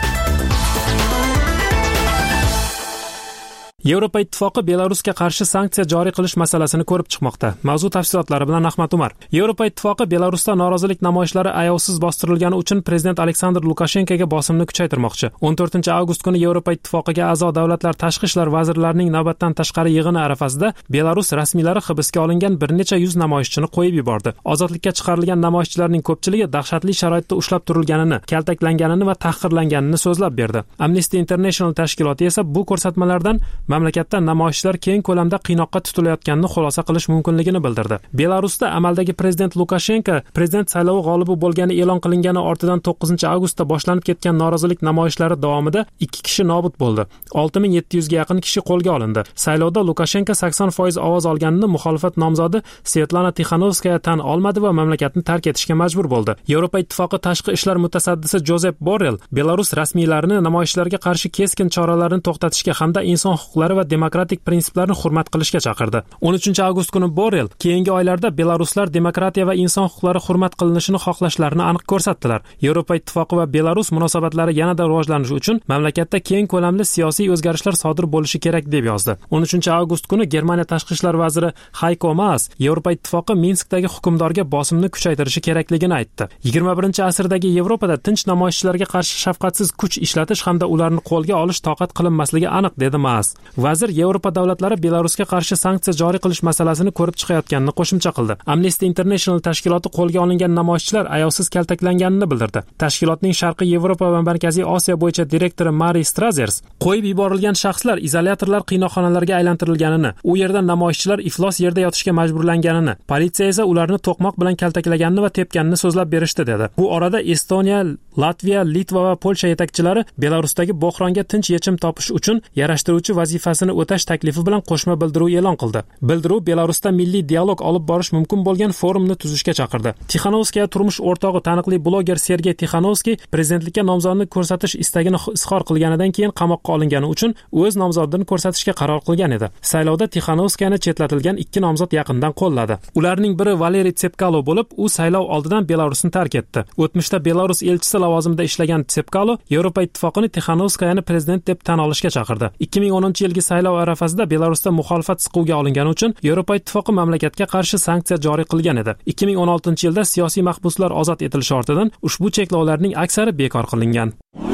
Yevropa Ittifoqi Belarusga qarshi sanksiya joriy qilish masalasini ko'rib chiqmoqda. Mavzu tafsilotlari bilan Ahmad Umar. Yevropa Ittifoqi Belarusda norozilik namoyishlari ayovsiz bostirilgani uchun prezident Aleksandr Lukashenkoga bosimni kuchaytirmoqchi. o'n to'rtinchi avgust kuni Yevropa Ittifoqiga a'zo davlatlar tashqi ishlar vazirlarining navbatdan tashqari yig'ini arafasida Belarus rasmiylari hibsga olingan bir necha yuz namoyishchini qo'yib yubordi. Ozodlikka chiqarilgan namoyishchilarning ko'pchiligi dahshatli sharoitda ushlab turilganini, kaltaklanganini va tahqirlanganini so'zlab berdi. Amnesty International tashkiloti esa bu ko'rsatmalardan mamlakatda namoyishchilar keng ko'lamda qiynoqqa tutilayotganini xulosa qilish mumkinligini bildirdi. Belarusda amaldagi prezident Lukashenko prezident saylovi g'olibi bo'lgani e'lon qilingani ortidan to'qqizinchi avgustda boshlanib ketgan norozilik namoyishlari davomida ikki kishi nobud bo'ldi. olti ming yetti yuzga yaqin kishi qo'lga olindi. Saylovda Lukashenko sakson foiz ovoz olganini muxolifat nomzodi Svetlana Tixanovskaya tan olmadi va mamlakatni tark etishga majbur bo'ldi. Yevropa Ittifoqi tashqi ishlar mutasaddisi Josep Borrell Belarus rasmiylarini namoyishlarga qarshi keskin choralarni to'xtatishga hamda inson huquqlari va demokratik prinsiplarni hurmat qilishga chaqirdi. o'n uchinchi avgust kuni Borrell keyingi oylarda belaruslar demokratiya va inson huquqlari hurmat qilinishini xohlashlarini aniq ko'rsatdilar. Yevropa Ittifoqi va Belarus munosabatlari yanada rivojlanishi uchun mamlakatda keng ko'lamli siyosiy o'zgarishlar sodir bo'lishi kerak deb yozdi. o'n uchinchi avgust kuni Germaniya tashqi ishlar vaziri Heiko Maas Yevropa Ittifoqi Minskdagi hukmdorga bosimni kuchaytirishi kerakligini aytdi. yigirma birinchi asrdagi Yevropada tinch namoyishchilarga qarshi shafqatsiz kuch ishlatish hamda ularni qo'lga olish toqat qilinmasligi aniq dedi Maas. Vazir Yevropa davlatlari Belarusga qarshi sanksiya joriy qilish masalasini ko'rib chiqayotganini qo'shimcha qildi. Amnesty International tashkiloti qo'lga olingan namoyishchilar ayovsiz kaltaklanganini bildirdi. Tashkilotning Sharqiy Yevropa va Markaziy Osiyo bo'yicha direktori Mari Strazers qo'yib yuborilgan shaxslar izolyatorlar qiynoqxonalarga aylantirilganini, u yerda namoyishchilar iflos yerda yotishga majburlanganini, politsiya esa ularni to'qmoq bilan kaltaklaganini va tepganini so'zlab berishdi dedi. Bu orada Estoniya, Latviya, Litva va Polsha yetakchilari Belarusdagi bo'hronga tinch yechim topish uchun yarashtiruvchi vazifasini o'tash taklifi bilan qo'shma bildiruv e'lon qildi. Bildiruv Belarusda milliy dialog olib borish mumkin bo'lgan forumni tuzishga chaqirdi. Tixanovskaya turmush o'rtog'i taniqli bloger Sergey Tixanovskiy prezidentlikka nomzodni ko'rsatish istagini izhor qilganidan keyin qamoqqa olingani uchun o'z nomzodini ko'rsatishga qaror qilgan edi. Saylovda Tixanovskayani chetlatilgan ikki nomzod yaqindan qo'lladi. Ularning biri Valeriy Tsepkalo bo'lib, u saylov oldidan Belarusni tark etdi. O'tmishda Belarus elchisi lavozimida ishlagan Tsepkalo Yevropa Ittifoqini Tixanovskayani prezident deb tan olishga chaqirdi. ikki ming o'ninchi yilgi saylov arafasida Belarusda muxolifat siquvga olingani uchun Yevropa Ittifoqi mamlakatga qarshi sanksiya joriy qilgan edi. ikki ming o'n oltinchi yilda siyosiy mahbuslar ozod etilishi ortidan ushbu cheklovlarning aksari bekor qilingan.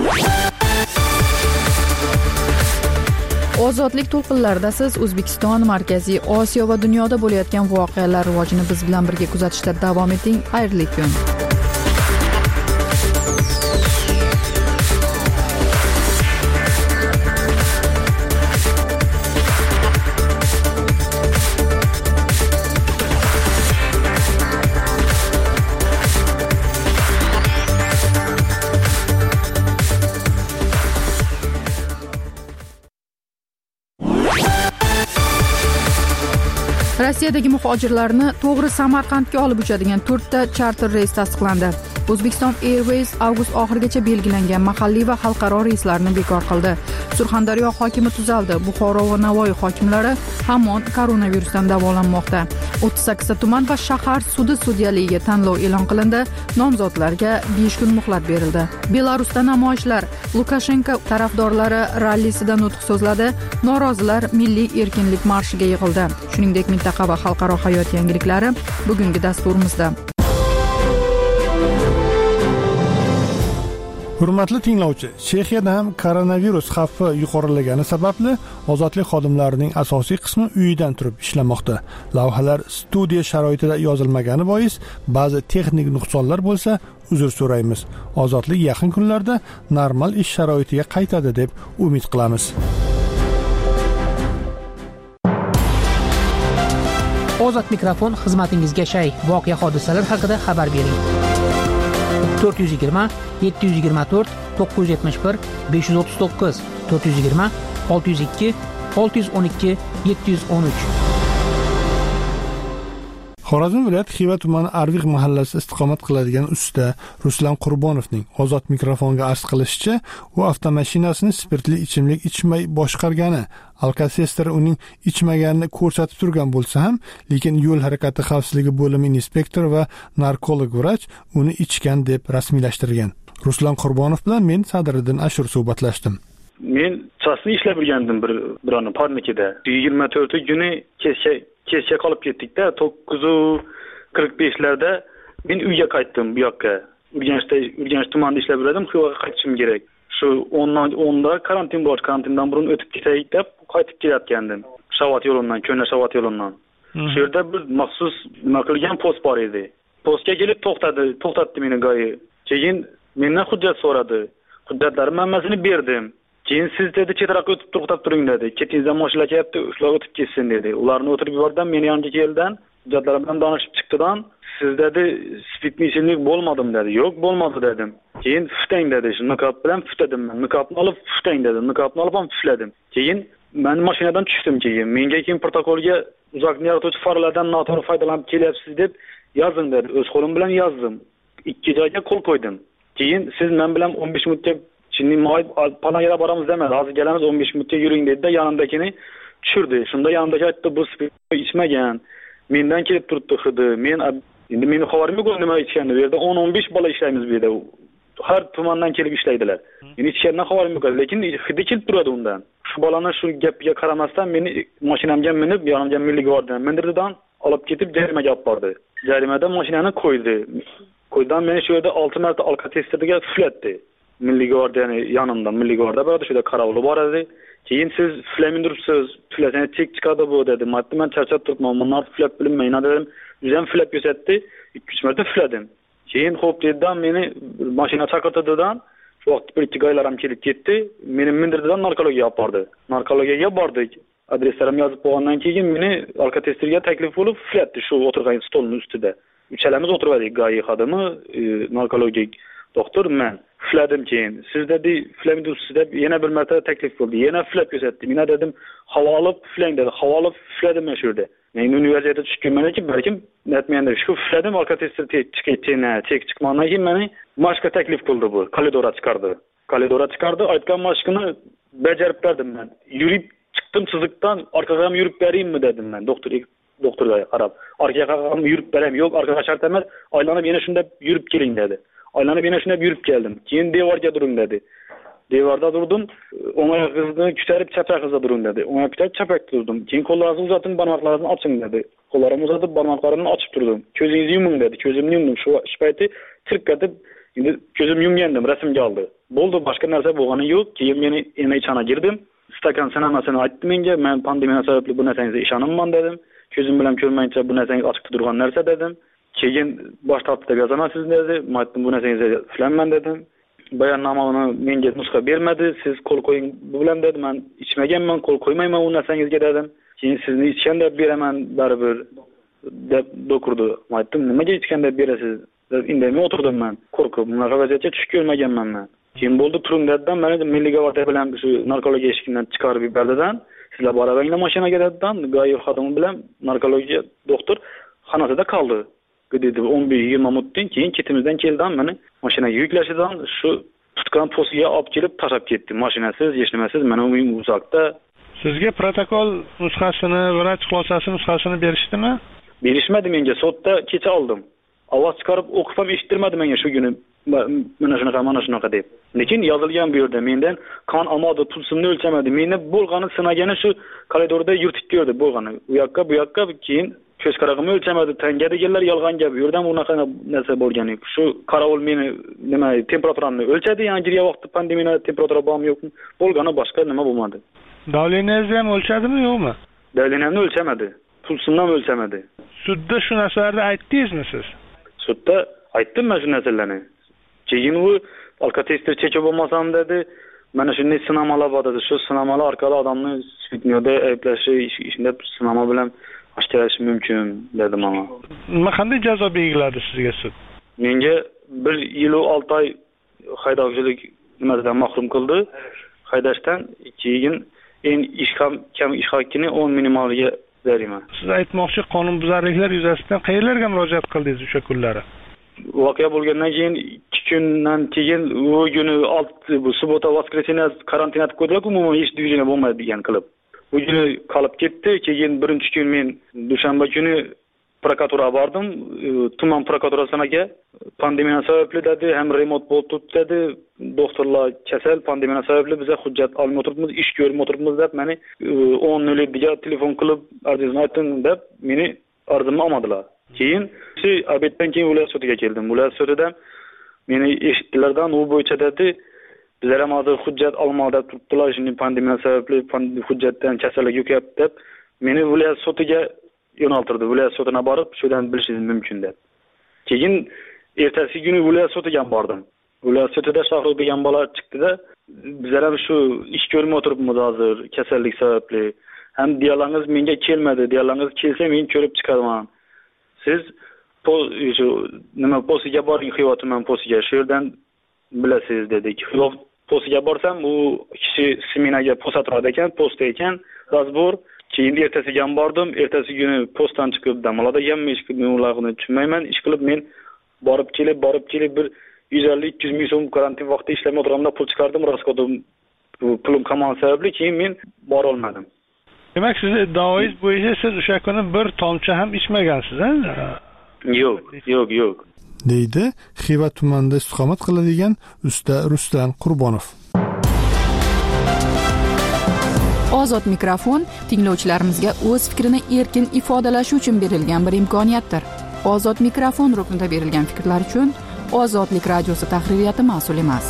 Ozodlik to'lqinlarida siz O'zbekiston, Markaziy Osiyo va dunyoda bo'layotgan voqealar rivojini biz bilan birga kuzatishda davom eting. Xayrli kun. Rossiyadagi muhojirlarni to'g'ri Samarqandga olib uchadigan to'rtta charter reys tasdiqlandi. O'zbekiston Airways avgust oxirigacha belgilangan mahalliy va xalqaro reyslarni bekor qildi. Surxondaryo hokimi tuzaldi. Buxoro va Navoiy hokimlari hamon koronavirusdan davolanmoqda. o'ttiz sakkizta tuman va shahar sudi sudyaligiga tanlov e'lon qilindi. Nomzodlarga besh kun muhlat berildi. Belarusda namoyishlar. Lukashenko tarafdorlari rallisidan nutq so'zladi. Norozilar milliy erkinlik marshiga yig'ildi. Shuningdek, mintaqa va xalqaro hayot yangiliklari bugungi dasturimizda. Hurmatli tinglovchi, Chexiyada ham koronavirus xavfi yuqorilagani sababli ozodlik xodimlarining asosiy qismi uyidan turib ishlamoqda. Lavhalar studiya sharoitida yozilmagani bois ba'zi texnik nuqsonlar bo'lsa, uzr so'raymiz. Ozodlik yaqin kunlarda normal ish sharoitiga qaytadi deb umid qilamiz. Ozod mikrofon xizmatingizga shay. Voqea hodisalar haqida xabar bering. to'rt yuz yigirma yetti yuz yigirma to'rt to'qqiz yuz yetmish bir besh yuz o'ttiz to'qqiz to'rt yuz yigirma olti yuz ikki olti yuz o'n ikki yetti yuz o'n uch. Xorazm viloyat Xiva tumani Arviq mahallasida istiqomat qiladigan usta Ruslan Qurbonovning ozod mikrofonga arz qilishicha, u avtomashinasini spirtli ichimlik ichmay boshqargani, alkotester uning ichmaganini ko'rsatib turgan bo'lsa ham, lekin yo'l harakati xavfsizligi bo'limi inspektori va narkolog vrach uni ichgan deb rasmiylashtirgan. Ruslan Qurbonov bilan men Sadriddin Ashur suhbatlashdim. Men chasni ishlab yurgandim bir bironi parnikida. yigirma to'rtinchi kuni kechga kechga qolib ketdik-da, to'qqiz qirq beshlarda men uyga qaytdim bu yoqqa. Urganchda Urganch tumanida ishlab yuradim, Xivaga qaytishim kerak. Shu o'nda karantin bor, karantindan burun o'tib ketaylik deb qaytib kelayotgandim. Shavat yo'lidan, Ko'na Shavat yo'lidan. Shu yerda bir maxsus nima qilgan post bor edi. Postga kelib to'xtadi, to'xtatdi meni go'yi. Keyin mendan hujjat so'radi. Hujjatlarimni hammasini berdim. Keyin siz dedi chetroqqa o'tib to'xtab turing dedi. Ketingizdan mashina kelyapti, shular o'tib ketsin dedi. Ularni o'tirib yubordim, meni yonimga keldidan, hujjatlarim bilan danishib chiqdidan, siz dedi spirtli ichimlik bo'lmadim dedi. Yo'q, bo'lmadi dedim. Keyin futang dedi. Shu niqob bilan futadim men. Niqobni olib futang dedi. Niqobni olib ham fushladim. Keyin men mashinadan tushdim keyin. Menga keyin protokolga uzoqni yaratuvchi faollardan noto'g'ri foydalanib kelyapsiz deb yozing dedi. O'z qo'lim bilan yozdim. Ikki joyga qo'l qo'ydim. Keyin siz men bilan o'n besh minutga Şimdi moy panayera boramiz demedi. Hozir kelamiz o'n besh minutga yuring dedi-da, yanımdakini tushirdi. Shunda yanımdaki aytdi, bu spirtni ichmagan. Mendan kelib turibdi hidi. Men endi meni xabarim yo'q nima ichganini. Bu yerda o'n o'n besh bola ishlaymiz bu yerda. Har tumandan kelib ishlaydilar. Meni ichgandan xabarim yo'q, lekin hidi kelib turadi undan. Shu bolani shu gapiga qaramasdan meni mashinamga minib, yonimga milliy gvardiya mindirdidan olib ketib jarimaga olib bordi. Jarimada mashinani qo'ydi. Qo'ydan meni shu yerda olti marta alkotesterga fuslatdi. Milliy gvardiyani yanımda milliy gvardiya bor edi, shunda qarovuli bor edi. Keyin siz flamin turibsiz, flasani chek chiqadi bu dedi. Men charchab turibman, bundan flap bilmayman dedim. O'zim flap ko'rsatdi, ikki uch marta fladim. Keyin xo'p dedidan meni mashina chaqirtirdidan, shu vaqt politsiya go'ylar ham kelib ketdi. Meni mindirdidan narkologiyaga olib bordi. Narkologiyaga bordik. Adreslarimni yozib qo'ygandan keyin meni alkotesterga taklif bo'lib flatdi shu o'tirgan stolning ustida. Uchalamiz o'tirdik, go'yi xodimi, narkologik doktor men. Fladim keyin. Siz dedi flamidus deb yana bir marta taklif qildi. Yana flap ko'rsatdi. Men dedim, havo olib flang dedi. Havo olib fladim men shu yerda. Men universitetga tushganman-ki, balkim netmanda shu fladim alkotester chiqaytena, chek chiqmandan keyin meni mashqa taklif qildi bu. Koridorga chiqardi. Koridorga chiqardi, aytgan mashqini bajarib berdim men. Yurib chiqdim chiziqdan, orqaga ham yurib beraymi dedim men doktorga. Doktorga qarab, orqaga ham yurib beraman. Yo'q, orqaga shart emas, aylanib yana shunda yurib keling dedi. Aylanib yana shunday yurib keldim. Keyin devorga turing dedi. Devorda turdim. O'ng oyoqni ko'tarib chap oyoqqa turing dedi. O'ng oyoqni ko'tarib chap oyoqqa turdim. Keyin qo'llaringizni uzating, barmoqlaringizni oching dedi. Qo'llarimni uzatib, barmoqlarimni ochib turdim. Ko'zingizni yuming dedi. Ko'zimni yumdim. Shu payti tirqatib, endi ko'zim yumgandim, rasmga oldi. Bo'ldi, boshqa narsa bo'lgani yo'q. Keyin meni yana ichana girdim. Stakan sanamasini aytdi menga. Men pandemiya sababli bu narsangizga ishonmayman dedim. Ko'zim bilan ko'rmayincha bu narsangiz ochiqda turgan narsa dedim. Keyin bosh tortib gazaman siz dedi. Men bu narsangizga filanman dedim. Bayonnamani menga nusxa bermadi. Siz qo'l qo'ying bu bilan dedi. Men ichmaganman, qo'l qo'ymayman u narsangizga dedim. Keyin sizni ichgan deb beraman baribir deb dokurdi. Men aytdim, nimaga ichgan deb berasiz? Indamay o'tirdim men. Qo'rqib, bunaqa vaziyatga tushib ko'rmaganman men. Keyin bo'ldi turing dedidan, meni milliy gvardiya bilan shu narkologiya eshigidan chiqarib yubordidan, sizlar boravenglar mashinaga dedidan go'yo xodimi bilan narkologiya doktor xonasida qoldi dedi o'n besh yigirma minutdan keyin ketimizdan keldim meni mashinaga yuklashidan shu tutgan posiga olib kelib tashlab ketdi mashinasiz hech nimasiz mana uyim uzoqda. Sizga protokol nusxasini, vrach xulosasi nusxasini berishdimi? Berishmadi menga, sotda kecha oldim. Ovoz chiqarib o'qib ham eshittirmadi menga shu kuni mana shunaqa mana shunaqa deb. Lekin yozilgan bu yerda mendan qon olmadi, pulsimni o'lchamadi. Meni bo'lg'ani sinagani shu koridorda yuritib berdi bo'lg'ani. U yoqqa bu yoqqa keyin ko'z qarag'imni o'lchamadi. Tanga deganlar yolg'on gap. Bu yerdan unaqa narsa bo'lgan yo'q. Shu qarovul meni nima temperaturamni o'lchadi, yana girga vaqtda pandemiya temperatura bormi yo'qmi? Bo'lgani boshqa nima bo'lmadi. Davleningizni ham o'lchadimi yo'qmi? Davleniyamni o'lchamadi. Pulsimni ham o'lchamadi. Sudda shu narsalarni aytdingizmi siz? Sudda aytdim men shu narsalarni. Keyin u alkotester chekib bo'lmasam dedi. Mana shunday sinamalar bor dedi. Shu sinamalar orqali odamni svidnyoda ayplashi, ishida sinama bilan ashtirash mumkin dedi menga. Nima qanday jazo belgiladi sizga sud? Menga bir yil olti oy haydovchilik nimasidan mahrum qildi. Haydashdan keyin en ish ham kam ish haqqini o'n minimaliga berima. Siz aytmoqchi qonunbuzarliklar yuzasidan qayerlarga murojaat qildingiz o'sha kunlari? Voqea bo'lgandan keyin ikki kundan keyin u kuni olti bu subota voskreseniya karantin etib qo'ydilar, umuman hech движение bo'lmaydi degan qilib. U kuni qolib ketdi. Keyin birinchi kun men dushanba kuni prokuraturaga bordim. Tuman prokuraturasiga pandemiya sababli dedi, ham remont bo'lib turibdi dedi. Doktorlar kasal, pandemiya sababli biz hujjat olmay o'tiribmiz, ish ko'rib o'tiribmiz deb meni o'n nol yeddiga telefon qilib arzimni aytdim deb meni arzimni olmadilar. Keyin shu abetdan keyin viloyat sudiga keldim. Viloyat sudida meni eshitdilardan u bo'yicha dedi, bizlar ham hozir hujjat olmoqda turibdilar, shuni pandemiya sababli hujjatdan kasallik yo'qyapti deb meni viloyat sudiga yo'naltirdi. Viloyat sudina borib, shudan bilishingiz mumkin deb. Keyin ertasi kuni viloyat sudiga bordim. Viloyat sudida Shohrux degan bola chiqdi-da, bizlar ham shu ish ko'rmay o'tiribmiz hozir kasallik sababli. Ham dialogingiz menga kelmadi, dialogingiz kelsa men ko'rib chiqarman. Siz shu nima posiga boring, Xiyotuman posiga, shu yerdan bilasiz dedik. Xiyot posiga borsam, u kishi seminaga posatroq ekan, posta ekan, razbor. Keyin ertasiga ham bordim. Ertasi kuni postdan chiqib damalada yammi ish qilib, ularni tushunmayman. Ish qilib men borib kelib, borib kelib bir yuz ellik ikki yuz ming so'm karantin vaqtida ishlamay o'tirganimda pul chiqardim, raskodim pulim qolmagani sababli keyin men bora olmadim. Demak, siz iddaoingiz bo'yicha siz o'sha kuni bir tomchi ham ichmagansiz, ha? Yo'q, yo'q, yo'q. deydi Xiva tumanida istiqomat qiladigan usta Ruslan Qurbonov. Ozod mikrofon tinglovchilarimizga o'z fikrini erkin ifodalashi uchun berilgan bir imkoniyatdir. Ozod mikrofon ruknida berilgan fikrlar uchun Ozodlik radiosi tahririyati mas'ul emas.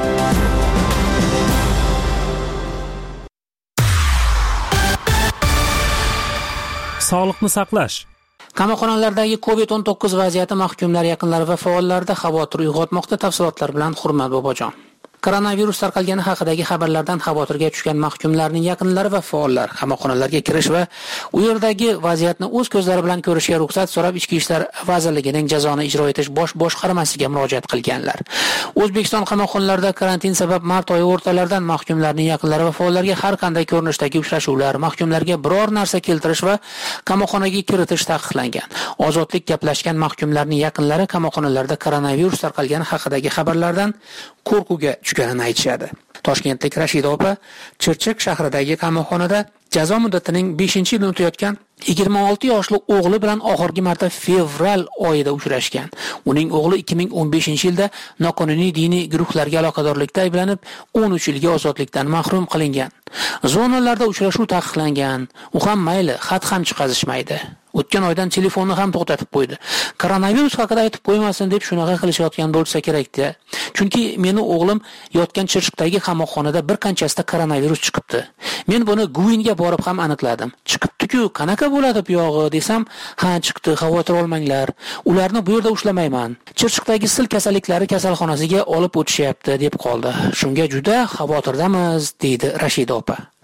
Sog'liqni saqlash. Qamoqxonalardagi covid o'n to'qqiz vaziyati mahkumlar yaqinlari va faollarda xavotir uyg'otmoqda. Tafsilotlar bilan Hurmat Bobojon. Koronavirus tarqalgani haqidagi xabarlardan xavotirga tushgan mahkumlarning yaqinlari va faollar qamoqxonalarga kirish va u yerdagi vaziyatni o'z ko'zlari bilan ko'rishga ruxsat so'rab Ichki ishlar vazirligining jazoni ijro etish bosh boshqarmasiga murojaat qilganlar. O'zbekiston qamoqxonalarida karantin sabab mart oyi o'rtalaridan mahkumlarning yaqinlari va faollarga har qanday ko'rinishdagi uchrashuvlar, mahkumlarga biror narsa keltirish va qamoqxonaga kiritish taqiqlangan. Ozodlik gaplashgan mahkumlarning yaqinlari qamoqxonalarda koronavirus tarqalgani haqidagi xabarlardan qo'rquvga tushganini aytishadi. Toshkentlik Rashida opa Chirchiq shahridagi qamoqxonada jazo muddatining beshinchi yilini o'tayotgan yigirma olti yoshli o'g'li bilan oxirgi marta fevral oyida uchrashgan. Uning o'g'li ikki ming o'n beshinchi yilda noqonuniy diniy guruhlarga aloqadorlikda ayblanib o'n uch yilga ozodlikdan mahrum qilingan. Zonalarda uchrashuv taqiqlangan. U ham mayli, xat ham chiqazishmaydi. O'tgan oydan telefonni ham to'xtatib qo'ydi. Koronavirus haqida aytib qo'ymasin deb shunaqa qilishayotgan bo'lsa kerak-da. Chunki meni o'g'lim yotgan Chirchiqdagi qamoqxonada bir qanchasida koronavirus chiqibdi. Men buni Guinga borib ham aniqladim. Chiqibdi-ku, qanaqa bo'ladi bu yog'i desam, ha chiqdi, xavotir olmanglar. Ularni bu yerda ushlamayman. Chirchiqdagi sil kasalliklari kasalxonasiga olib o'tishyapti deb qoldi. Shunga juda xavotirdamiz, deydi Rashida opa.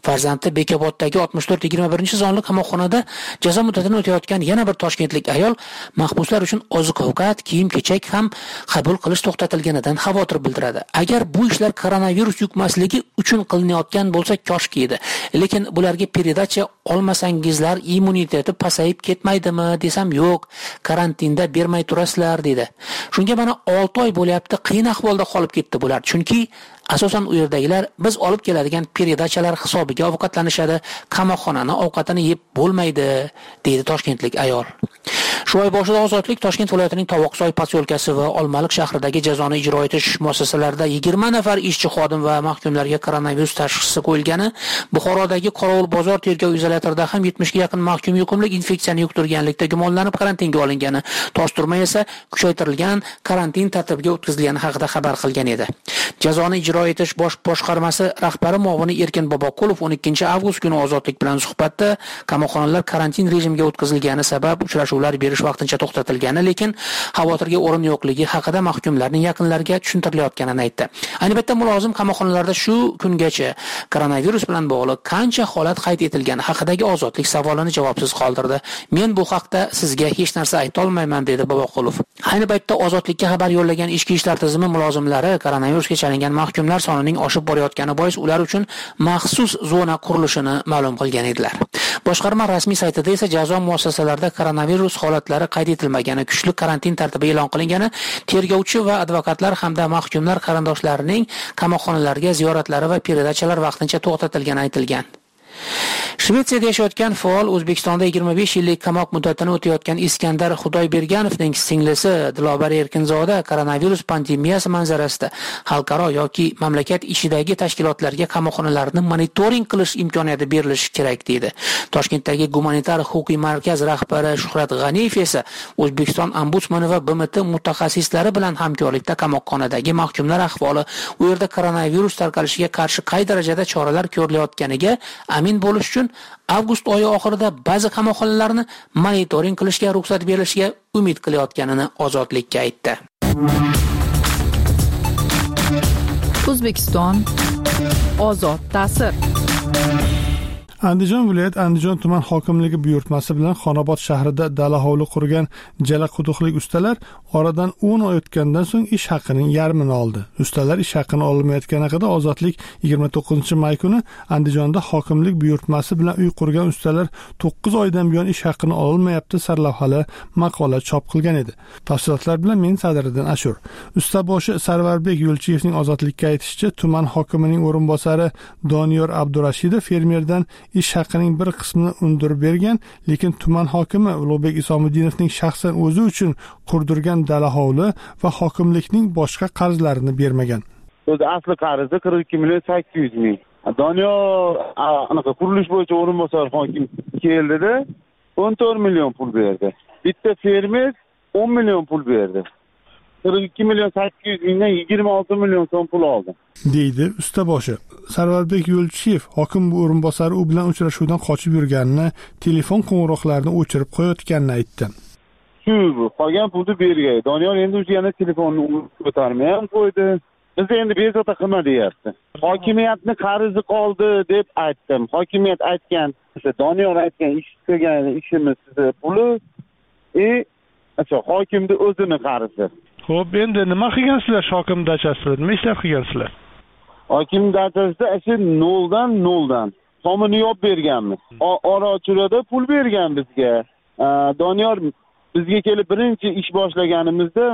Farzandi Bekoboddagi oltmish to'rt yigirma birinchi sonli qamoqxonada jazo muddatini o'tayotgan yana bir toshkentlik ayol mahbuslar uchun oziq-ovqat, kiyim-kechak ham qabul qilish to'xtatilganidan xavotir bildiradi. Agar bu ishlar koronavirus yuqmasligi uchun qilinayotgan bo'lsa koshki edi. Lekin bularga передача olmasangizlar immuniteti pasayib ketmaydimi desam yo'q, karantinda bermay turasizlar dedi. Shunga mana olti oy bo'lyapti, qiyin ahvolda qolib ketdi bular. Chunki asosan u yerdagilar biz olib keladigan передачалар hisobiga ovqatlanishadi, qamoqxonani ovqatini yeb bo'lmaydi, deydi toshkentlik ayol. Shu oy boshida Ozodlik Toshkent viloyatining Tovoqsoy posyolkasi va Olmaliq shahridagi jazoni ijro etish muassasalarida yigirma nafar ishchi xodim va mahkumlarga koronavirus tashxisi qo'yilgani, Buxorodagi Qorovul bozor tergov izolyatorida ham yetmishga yaqin mahkum yuqumli infeksiyani yuqtirganlikda gumonlanib karantinga olingani, Toshturma esa kuchaytirilgan karantin tartibiga o'tkazilgani haqida xabar qilgan edi. Jazoni ijro etish bosh boshqarmasi rahbari muavini Erkin Boboqulov o'n ikkinchi avgust kuni Ozodlik bilan suhbatda qamoqxonalar karantin rejimiga o'tkazilgani sabab uchrashuvlar berish vaqtincha to'xtatilgani, lekin xavotirga o'rin yo'qligi haqida mahkumlarning yaqinlariga tushuntirilayotganini aytdi. Ayni paytda mulozim qamoqxonalarda shu kungacha koronavirus bilan bog'liq qancha holat qayd etilgani haqidagi Ozodlik savolini javobsiz qoldirdi. Men bu haqda sizga hech narsa ayta olmayman, dedi Boboqulov. Ayni paytda Ozodlikka xabar yo'llagan ichki ishlar tizimi mulozimlari koronavirusga chalingan mahkumlar sonining oshib borayotgani bois ular uchun maxsus zona qurilishini ma'lum qilgan edilar. Boshqarma rasmiy saytida esa jazo muassasalarida koronavirus holatlari qayd etilmagani, kuchli karantin tartibi e'lon qilingani, tergovchi va advokatlar hamda mahkumlar qarindoshlarining qamoqxonalarga ziyoratlari va передачалар vaqtincha to'xtatilgani aytilgan. Shvetsiyada yashayotgan faol O'zbekistonda yigirma besh yillik qamoq muddatini o'tayotgan Iskandar Xudoyberganovning singlisi Dilobar Erkinzoda koronavirus pandemiyasi manzarasida xalqaro yoki mamlakat ichidagi tashkilotlarga qamoqxonalarni monitoring qilish imkoniyati berilishi kerak dedi. Toshkentdagi Gumanitar huquqiy markaz rahbari Shuhrat G'aniyev esa O'zbekiston ombudsmani va B M T mutaxassislari bilan hamkorlikda qamoqxonadagi mahkumlar ahvoli, u yerda koronavirus tarqalishiga qarshi qay darajada choralar ko'rilayotganiga amin bo'lish uchun avgust oyi oxirida ba'zi qamoqxonalarni monitoring qilishga ruxsat berilishiga umid qilayotganini Ozodlikka aytdi. O'zbekiston ozod ta'sir. Andijon viloyat Andijon tuman hokimligi buyurtmasi bilan Xonobod shahrida dala hovli qurgan jala quduqlik ustalar oradan o'n oy o'tgandan so'ng ish haqining yarmini oldi. Ustalar ish haqini olmayotgani haqida Ozodlik yigirma to'qqizinchi may kuni Andijonda hokimlik buyurtmasi bilan uy qurgan ustalar to'qqiz oydan buyon ish haqini olmayapti sarlavhali maqola chop qilgan edi. Tafsilotlar bilan men Sadriddin Ashur. Ustaboshi Sarvarbek Yo'lchiyevning Ozodlikka aytishicha, tuman hokimining o'rinbosari Doniyor Abdurashidov fermerdan ish haqining bir qismini undirib bergan, lekin tuman hokimi Ulug'bek Isomidinovning shaxsan o'zi uchun qurdirgan dala hovli va hokimlikning boshqa qarzlarini bermagan. O'zi asli qarzi qirq ikki million sakkiz yuz ming. Doniyor anaqa qurilish bo'yicha o'rinbosar hokim keldida o'n to'rt million pul berdi. Bitta fermer o'n million pul berdi. qirq ikki million sakkiz yuz mingdan yigirma olti million so'm pul oldi, deydi ustaboshi. Sarvarbek Yo'lchiyev hokim o'rinbosari u bilan uchrashuvdan qochib yurganini, telefon qo'ng'iroqlarini o'chirib qo'yayotganini aytdi. Shu qolgan pulni bergay. Doniyor endi o'zi yana telefonni ko'tarmay ham qo'ydi. Biz endi bezovta qilma deyapti. Hokimiyatni qarzi qoldi deb aytdim. Hokimiyat aytgan, Doniyor aytgan ish qilgan ishimiz puli, e, acha hokimning o'zini qarzi. Xo'p, endi nima qilgansizlar hokim dachasida? Nima ishlar qilgansizlar? Hokim dachasida esa noldan noldan tomini yop berganmiz. Ora-chirada pul bergan bizga. Doniyor bizga kelib birinchi ish boshlaganimizda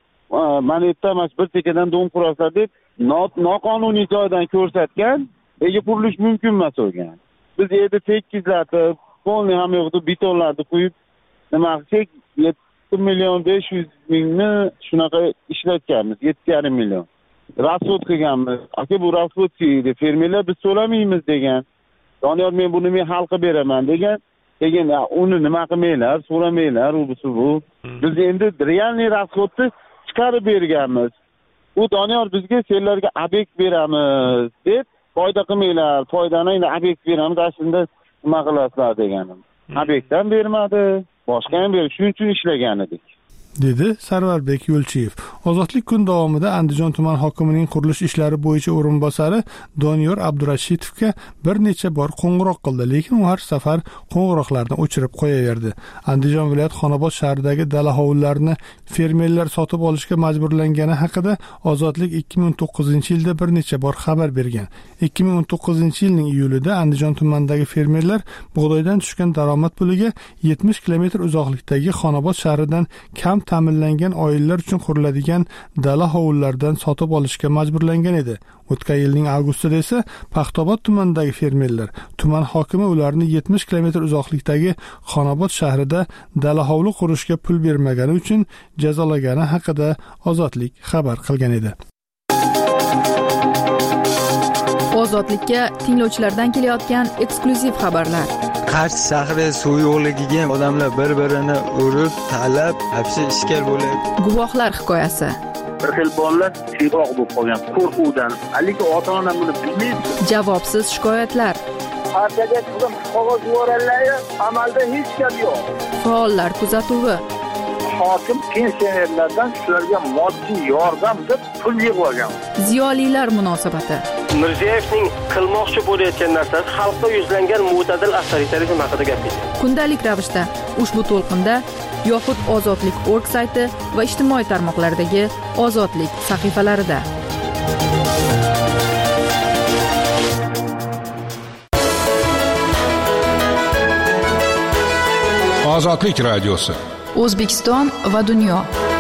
mana yerda mas bir tekadan dom qurasizlar deb noqonuniy joydan ko'rsatgan, ega qurilish mumkin emas bo'lgan. Biz yerda tekizlatib, polni ham yo'qdi, betonlarni qo'yib, nima qilsak yetti million besh yuz mingni shunaqa ishlatganmiz, yetti yarim million. Rasvod qilganmiz. Aka bu rasvod deydi, fermerlar biz so'ramaymiz degan. Doniyor men buni men hal qilib beraman degan. Degan, uni nima qilmaylar, so'ramaylar, u bu. Biz endi realniy rasvodni chiqarib berganmiz. U Doniyor bizga senlarga obyekt beramiz deb foyda qilmaylar, foydani endi obyekt beramiz, aslida nima qilasizlar deganim. Obyektdan bermadi, boshqa ham berdi. Shuning uchun ishlagan edik. dedi Sarvarbek Yo'lchiyev. Ozodlik kun davomida Andijon tuman hokimining qurilish ishlari bo'yicha o'rinbosari Doniyor Abdurashitovga bir necha bor qo'ng'iroq qildi, lekin u har safar qo'ng'iroqlarni o'chirib qo'yaverdi. Andijon viloyat Xonobod shahridagi dala hovlilarini fermerlar sotib olishga majburlangani haqida Ozodlik ikki ming o'n to'qqizinchi yilda bir necha bor xabar bergan. ikki ming o'n to'qqizinchi yilning iyulida Andijon tumanidagi fermerlar bug'doydan tushgan daromad puliga yetmish kilometr uzoqlikdagi Xonobod shahridan kam ta'minlangan oilalar uchun quriladigan dala hovlilardan sotib olishga majburlangan edi. O'tgan yilning avgustida esa Paxtobod tumanidagi fermerlar tuman hokimi ularni yetmish kilometr uzoqlikdagi Xonobod shahrida dala hovli qurishga pul bermagani uchun jazolagani haqida Ozodlik xabar qilgan edi. Ozodlikka tinglovchilardan kelayotgan eksklyuziv xabarlar. Qarshi shahri suv yo'qligiga odamlar bir-birini urib, talab, hapsi ishkal bo'ladi. Guvohlar hikoyasi. Bir xil bolalar tiyroq bo'lib qolgan qo'rquvdan. Haligi ota-ona buni bilmaydi. Javobsiz shikoyatlar. Partiyaga chiqib qog'oz yuborganlar, amalda hech gap yo'q. Faollar kuzatuvi. Hokim pensionerlardan shularga moddiy yordam deb pul yig'ib olgan. Ziyolilar munosabati. Mirziyoyevning qilmoqchi bo'layotgan narsasi xalqqa yuzlangan mo'tadil avtoritarizm haqida gapirdi. Kundalik ravishda ushbu to'lqinda yoxud Ozodlik org sayti va ijtimoiy tarmoqlardagi Ozodlik sahifalarida. Ozodlik radiosi. O'zbekiston va dunyo.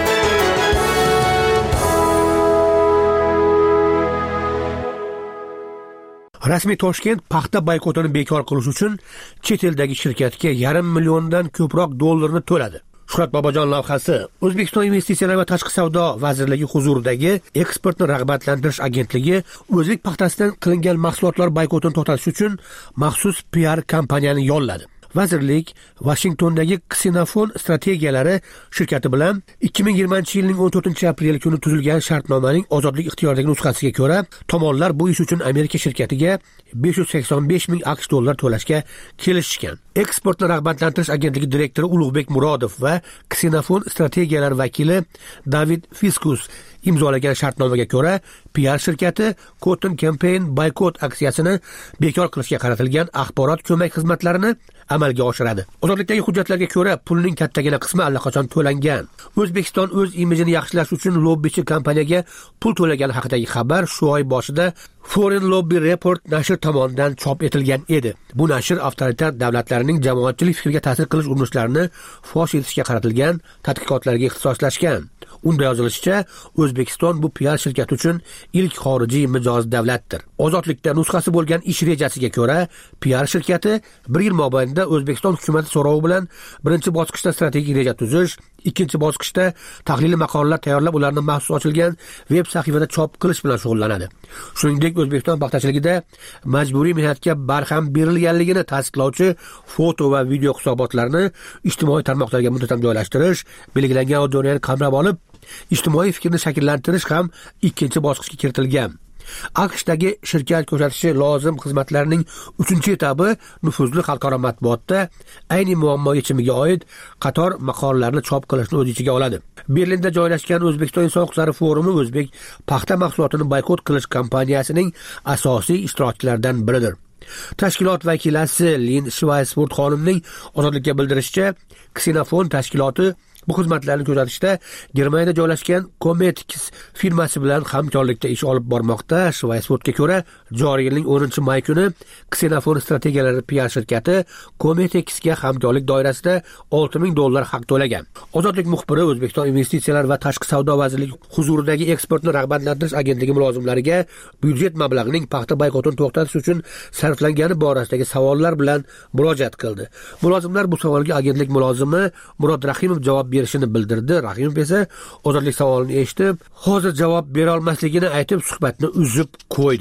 Rasmiy Toshkent paxta boykotini bekor qilish uchun chet eldagi shirkatga yarim milliondan ko'proq dollarni to'ladi. Shuhrat Bobojon loyihasi O'zbekiston investitsiyalar va tashqi savdo vazirligi huzuridagi eksportni rag'batlantirish agentligi o'zbek paxtasidan qilingan mahsulotlar boykotini to'xtatish uchun maxsus P R kompaniyani yolladi. Vazirlik Washingtondagi Ksenofon strategiyalari shirkati bilan ikki ming yigirmanchi yilning o'n to'rtinchi aprel kuni tuzilgan shartnomaning ozodlik ixtiyoridagi nusxasiga ko'ra, tomonlar bu ish uchun Amerika shirkatiga besh yuz sakson besh ming AQSh dollar to'lashga kelishishgan. Eksportni rag'batlantirish agentligi direktori Ulug'bek Murodov va Ksenofon strategiyalar vakili David Fiskus imzolagan shartnomaga ko'ra, P R shirkati Cotton Campaign boykot aksiyasini bekor qilishga qaratilgan axborot ko'mak xizmatlarini amalga oshiradi. Ozodlikdagi hujjatlarga ko'ra, pulning kattagina qismi allaqachon to'langan. O'zbekiston o'z imijini yaxshilash uchun lobbichi kompaniyaga pul to'lagani haqidagi xabar shu oy boshida Foreign Lobby Report nashr tomonidan chop etilgan edi. Bu nashr avtoritar davlatlarning jamoatchilik fikriga ta'sir qilish urinishlarini fosh etishga qaratilgan tadqiqotlarga ixtisoslashgan. Unda yozilishicha, O'zbekiston bu P R shirkati uchun ilk xorijiy mijoz davlatdir. Ozodlikda nusxasi bo'lgan ish rejasiga ko'ra, P R shirkati bir yil mobaynida O'zbekiston hukumati so'rovi bilan birinchi bosqichda strategik reja tuzish, ikkinchi bosqichda tahliliy maqolalar tayyorlab, ularni maxsus ochilgan veb sahifada chop qilish bilan shug'ullanadi. Shuningdek, O'zbekiston paxtachiligida majburiy mehnatga barham berilganligini tasdiqlovchi foto va video hisobotlarni ijtimoiy tarmoqlarga muntazam joylashtirish, belgilangan auditoriyani qamrab olib, ijtimoiy fikrni shakllantirish ham ikkinchi bosqichga kiritilgan. AQShdagi shirkat ko'rsatishi lozim xizmatlarning uchinchi etabi nufuzli xalqaro matbuotda ayni muammo yechimiga oid qator maqolalarni chop qilishni o'z ichiga oladi. Berlinda joylashgan O'zbekiston inson huquqlari forumi o'zbek paxta mahsulotini boykot qilish kampaniyasining asosiy ishtirokchilaridan biridir. Tashkilot vakilasi Lin Schweisfurt xonimning Ozodlikka bildirishicha, Ksenofon tashkiloti bu xizmatlarni ko'rsatishda Germaniyada joylashgan Cometex firmasi bilan hamkorlikda ish olib bormoqda. Schweisfurtga ko'ra, joriy yilning o'ninchi may kuni Ksenofon strategiyalari P R shirkati Cometexga hamkorlik doirasida olti ming dollar haq to'lagan. Ozodlik muxbiri O'zbekiston investitsiyalar va tashqi savdo vazirligi huzuridagi eksportni rag'batlantirish agentligi mulozimlariga byudjet mablag'ining paxta boykotini to'xtatish uchun sarflangani borasidagi savollar bilan murojaat qildi. Mulozimlar bu savolga agentlik mulozimi Murod Rahimov javob berishini bildirdi. Rahimov esa ozodlik savolini eshitib, hozir javob bera olmasligini aytib, suhbatni uzib qo'ydi.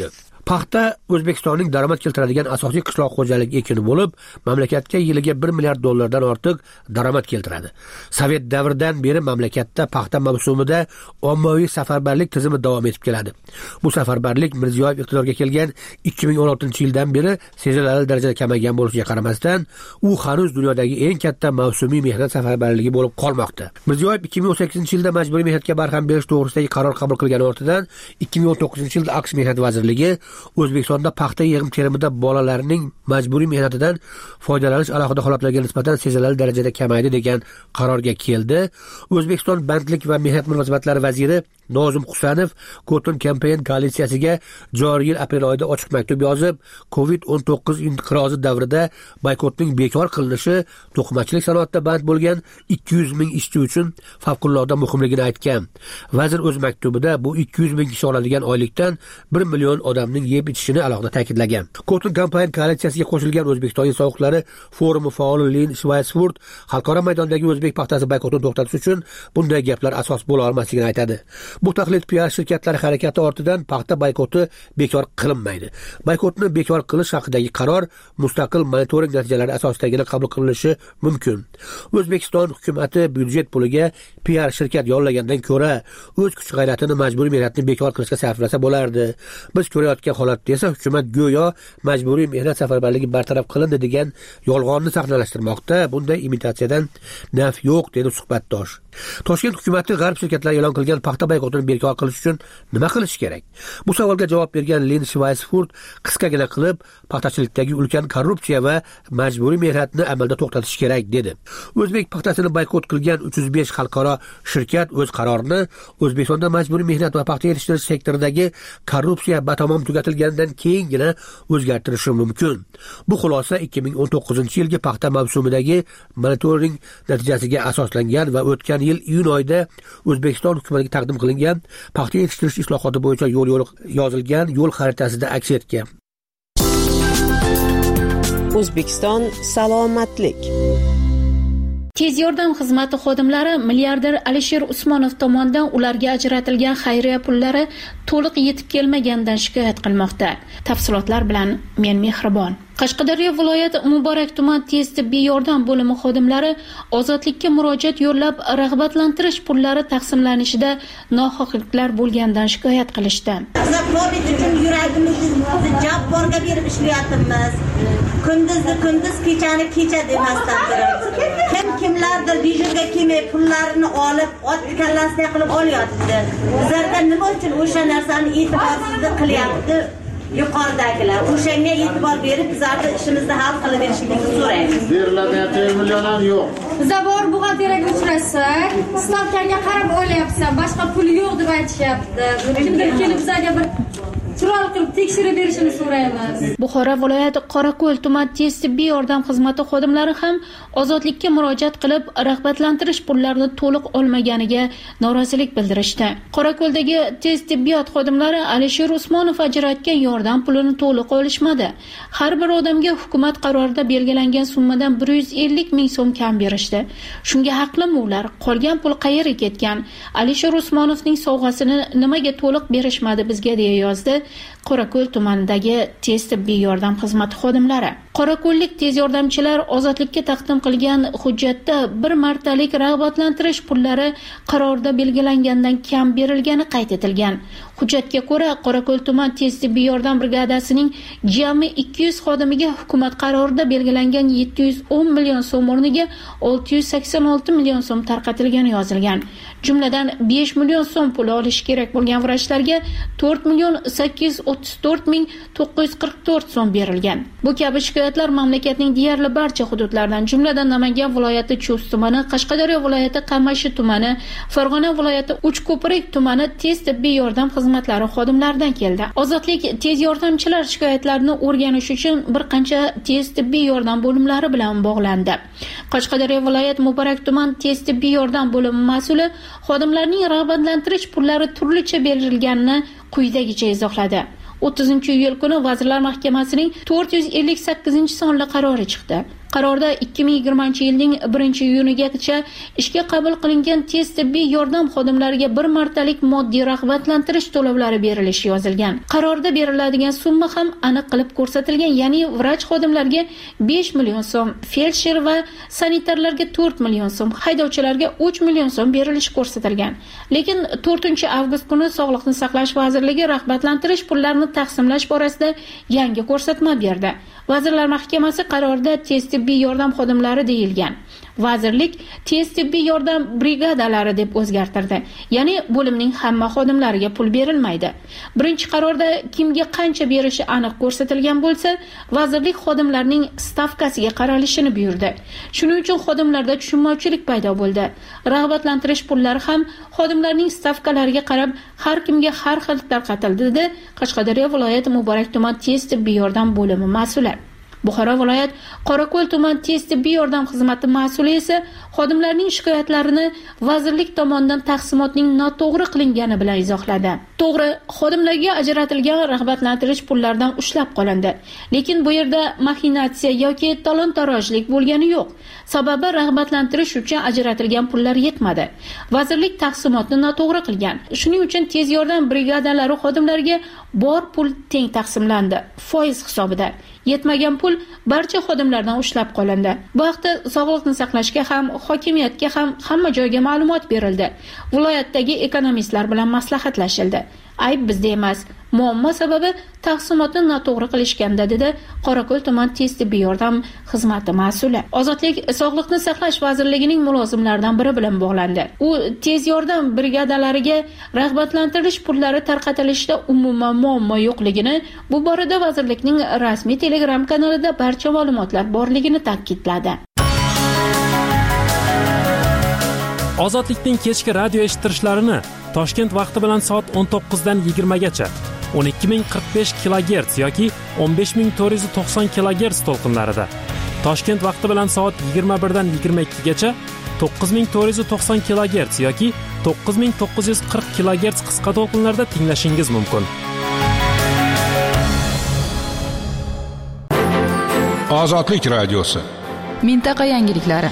Paxta O'zbekistonning daromad keltiradigan asosiy qishloq xo'jalik ekini bo'lib, mamlakatga yiliga bir milliard dollardan ortiq daromad keltiradi. Sovet davridan beri mamlakatda paxta mavsumida ommaviy safarbarlik tizimi davom etib keladi. Bu safarbarlik Mirziyoyev iqtidorga kelgan ikki ming o'n oltinchi yildan beri sezilarli darajada kamaygan bo'lishiga qaramasdan, u hanuz dunyodagi eng katta mavsumiy mehnat safarbarligi bo'lib qolmoqda. Mirziyoyev ikki ming o'n sakkizinchi yilda majburiy mehnatga barham berish to'g'risidagi qaror qabul qilgan ortidan ikki ming o'n to'qqizinchi yilda AQSh Mehnat vazirligi O'zbekistonda paxta yig'im terimida bolalarning majburiy mehnatidan foydalanish alohida holatlarga nisbatan sezilarli darajada kamaydi degan qarorga keldi. O'zbekiston bandlik va mehnat munosabatlari vaziri Nozim Husanov Cotton Campaign koalitsiyasiga joriy yil aprel oyida ochiq maktub yozib, covid o'n to'qqiz inqirozi davrida boykotning bekor qilinishi to'qimachilik sanoatida band bo'lgan ikki yuz ming ishchi uchun favqulodda muhimligini aytgan. Vazir o'z maktubida bu ikki yuz ming kishi oladigan oylikdan bir million odamning yeb ichishini alohida ta'kidlagan. Cotton Campaign koalitsiyasiga qo'shilgan O'zbekiston inson forumi faoli Lin Schweizfurt xalqaro maydondagi o'zbek paxtasi boykotini to'xtatish uchun bunday gaplar asos bo'la olmasligini aytadi. Bu taqlid P R shirkatlari harakati ortidan paxta boykoti bekor qilinmaydi. Boykotni bekor qilish haqidagi qaror mustaqil monitoring natijalari asosidagina qabul qilinishi mumkin. O'zbekiston hukumatı byudjet puliga P R shirkat yollagandan ko'ra o'z kuch g'ayratini majburiy mehnatni bekor qilishga sarflasa bo'lardi. Biz ko'rayotgan holatda esa hukumat go'yo majburiy mehnat safarbarligi bartaraf qilindi degan yolg'onni sahnalashtirmoqda. Bunday imitatsiyadan naf yo'q dedi suhbatdosh. Toshkent hukumati g'arb shirkatlari e'lon qilgan paxta boykotini bekor qilish uchun nima qilish kerak? Bu savolga javob bergan Lin Schweizfurt qisqagina qilib, paxtachilikdagi ulkan korrupsiya va majburiy mehnatni amalda to'xtatish kerak dedi. O'zbek paxtasini boykot qilgan uch yuz besh xalqaro shirkat o'z qarorini O'zbekistonda majburiy mehnat va paxta yetishtirish sektoridagi korrupsiya batamom tugatilgandan keyingina o'zgartirishi mumkin. Bu xulosa ikki ming o'n to'qqizinchi yilgi paxta mavsumidagi monitoring natijasiga asoslangan va o'tgan yil iyun oyida O'zbekiston hukumatiga taqdim qilingan paxta yetishtirish islohoti bo'yicha yo'l yo'l yozilgan yo'l xaritasida aks etgan. O'zbekiston salomatlik. Tez yordam xizmati xodimlari milliarder Alisher Usmonov tomonidan ularga ajratilgan xayriya pullari to'liq yetib kelmaganidan shikoyat qilmoqda. Tafsilotlar bilan men Mehribon. Qashqadaryo viloyati Muborak tuman tez tibbiy yordam bo'limi xodimlari ozodlikka murojaat yo'llab rag'batlantirish pullari taqsimlanishida nohaqliklar bo'lganidan shikoyat qilishdi. Covid uchun yuragimizni jabborga berib ishlayapmiz. Kunduzni kunduz, kechani kecha demasdan turib. Kim kimlardir dijurga kelmay pullarini olib, ot kallasida qilib olyapti. Bizlarga nima uchun o'sha narsani e'tiborsizlik qilyapti? Yuqoridagilar o'shanga e'tibor berib bizlarni ishimizni hal qilib berishimizni so'raymiz. Beriladigan millionlar yo'q. Biza bor buxgalteriyaga uchrasak, stavkaga qarab olyapsan, boshqa pul yo'q deb aytishyapti. Kimdir kelib bizga bir chiroyli qilib tekshirib berishini so'raymiz. Buxoro viloyati Qorako'l tuman tez tibbiy yordam xizmati xodimlari ham ozodlikka murojaat qilib rag'batlantirish pullarini to'liq olmaganiga norozilik bildirishdi. Qorako'ldagi tez tibbiyot xodimlari Alisher Usmonov ajratgan yordam pulini to'liq olishmadi. Har bir odamga hukumat qarorida belgilangan summadan bir yuz ellik ming so'm kam berishdi. Shunga haqlimi ular? Qolgan pul qayerga ketgan? Alisher Usmonovning sovg'asini nimaga to'liq berishmadi bizga deya yozdi Qorako'l tumanidagi tez tibbiy yordam xizmati xodimlari. Qorako'llik tez yordamchilar ozodlikka taqdim qilgan hujjatda bir martalik rag'batlantirish pullari qarorda belgilangandan kam berilgani qayd etilgan. Hujjatga ko'ra, Qorako'l tuman tez tibbiy yordam brigadasining jami ikki yuz xodimiga hukumat qarorida belgilangan yetti yuz o'n million so'm o'rniga olti yuz sakson olti million so'm tarqatilgani yozilgan. Jumladan besh million so'm pul olish kerak bo'lgan vrachlarga to'rt million sakkiz yuz o'ttiz to'rt ming to'qqiz yuz qirq to'rt so'm berilgan. Bu kabi shikoyatlar mamlakatning deyarli barcha hududlaridan, jumladan Namangan viloyati Chust tumani, Qashqadaryo viloyati Qamashi tumani, Farg'ona viloyati Uchko'prik tumani tez tibbiy yordam xizmatlari xodimlaridan keldi. Ozodlik tez yordamchilar shikoyatlarini o'rganish uchun bir qancha tez tibbiy yordam bo'limlari bilan bog'landi. Qashqadaryo viloyat Muborak tuman tez tibbiy yordam bo'limi mas'uli xodimlarning rag'batlantirish pullari turlicha berilganini quyidagicha izohladi. o'ttizinchi iyul kuni Vazirlar Mahkamasining to'rt yuz ellik sakkizinchi sonli qarori chiqdi. Qarorda ikki ming yigirmanchi yilning birinchi iyunigacha ishga qabul qilingan tez tibbiy yordam xodimlariga bir martalik moddiy rag'batlantirish to'lovlari berilishi yozilgan. Qarorda beriladigan summa ham aniq qilib ko'rsatilgan, ya'ni vrach xodimlarga besh million so'm, feldsher va sanitarlarga to'rt million so'm, haydovchilarga uch million so'm berilishi ko'rsatilgan. Lekin to'rtinchi avgust kuni Sog'liqni saqlash vazirligi rag'batlantirish pullarini taqsimlash borasida yangi ko'rsatma berdi. Vazirlar Mahkamasi qarorida tez tibbiy yordam xodimlari deyilgan. Vazirlik tez tibbiy yordam brigadalari deb o'zgartirdi. Ya'ni bo'limning hamma xodimlariga pul berilmaydi. Birinchi qarorda kimga qancha berishi aniq ko'rsatilgan bo'lsa, vazirlik xodimlarning stavkasiga qaralishini buyurdi. Shuning uchun xodimlarda tushunmovchilik paydo bo'ldi. Rag'batlantirish pullari ham xodimlarning stavkalariga qarab har kimga har xil tarqatildi dedi Qashqadaryo viloyati Muborak tuman tez tibbiy yordam bo'limi mas'uli. Buxoro viloyat Qorako'l tuman tez tibbiy yordam xizmati mas'uli esa xodimlarning shikoyatlarini vazirlik tomonidan taqsimotning noto'g'ri qilingani bilan izohladi. To'g'ri, xodimlarga ajratilgan rag'batlantirish pullaridan ushlab qolindi. Lekin bu yerda maxinatsiya yoki talon-tarojlik bo'lgani yo'q. Sababi rag'batlantirish uchun ajratilgan pullar yetmadi. Vazirlik taqsimotni noto'g'ri qilgan. Shuning uchun tez yordam brigadalari xodimlariga bor pul teng taqsimlandi, foiz hisobida. Yetmagan pul barcha xodimlardan ushlab qolindi. Bu haqda Sog'liqni saqlashga ham, hokimiyatga ham hamma joyga ma'lumot berildi. Viloyatdagi ekonomistlar bilan maslahatlashildi. Ayb bizda emas. Muammo sababi taqsimotni noto'g'ri qilishganda dedi Qorako'l tuman tez tibbiy yordam xizmati mas'uli. Ozodlik Sog'liqni saqlash vazirligining mulozimlaridan biri bilan bog'landi. U tez yordam brigadalariga rag'batlantirish pullari tarqatilishida umuman muammo yo'qligini, bu borada vazirlikning rasmiy Telegram kanalida barcha ma'lumotlar borligini ta'kidladi. Ozodlikning kechki radio eshittirishlarini Toshkent vaqti bilan soat o'n to'qqiz dan yigirma gacha o'n ikki ming qirq besh kilogerts yoki o'n besh ming to'rt yuz to'qson kilogerts to'lqinlarida, Toshkent vaqti bilan soat yigirma bir dan yigirma ikki gacha to'qqiz ming to'rt yuz to'qson kilogerts yoki to'qqiz ming to'qqiz yuz qirq kilogerts qisqa to'lqinlarda tinglashingiz mumkin. Ozodlik radiosi. Mintaqa yangiliklari.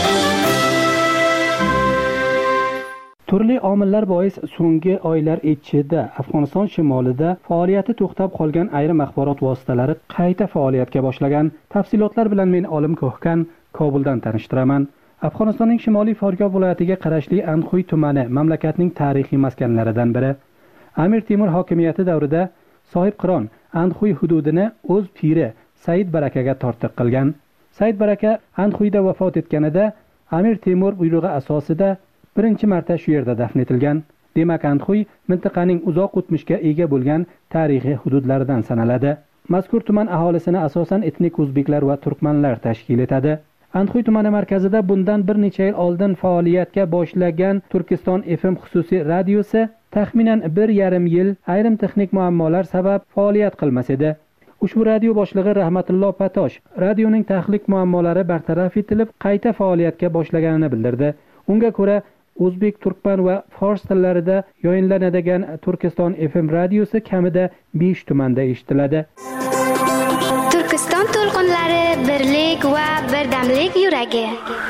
Turli omillar bois so'nggi oylar ichida Afg'oniston shimolida faoliyati to'xtab qolgan ayrim axborot vositalari qayta faoliyatga boshlagan. Tafsilotlar bilan men Olim Ko'hkan Kobuldan tanishtiraman. Afg'onistonning Shimoliy Forgoh viloyatiga qarashli Andxuy tumani mamlakatning tarixiy maskanlaridan biri. Amir Temur hokimiyati davrida Sohibqiron Andxuy hududini o'z piri Said Barakaga tortiq qilgan. Said Baraka Andxuyda vafot etganida Amir Temur buyrug'i asosida birinchi marta shu yerda dafn etilgan. Demak, Andxuy mintaqaning uzoq o'tmishga ega bo'lgan tarixiy hududlaridan sanaladi. Mazkur tuman aholisini asosan etnik o'zbeklar va turkmanlar tashkil etadi. Andxuy tumani markazida bundan bir necha yil oldin faoliyatga boshlagan Turkiston F M xususiy radiosi taxminan bir yarim yil ayrim texnik muammolar sabab faoliyat qilmas edi. Ushbu radio boshlig'i Rahmatullo Patosh radioning texnik muammolari bartaraf etilib qayta faoliyatga boshlaganini bildirdi. Unga ko'ra o'zbek, turkman va fors tillarida yoyinlanadigan Turkiston F M radiosi kamida besh tumanda eshitiladi. Turkiston to'lqinlari birlik va birdamlik yuragi.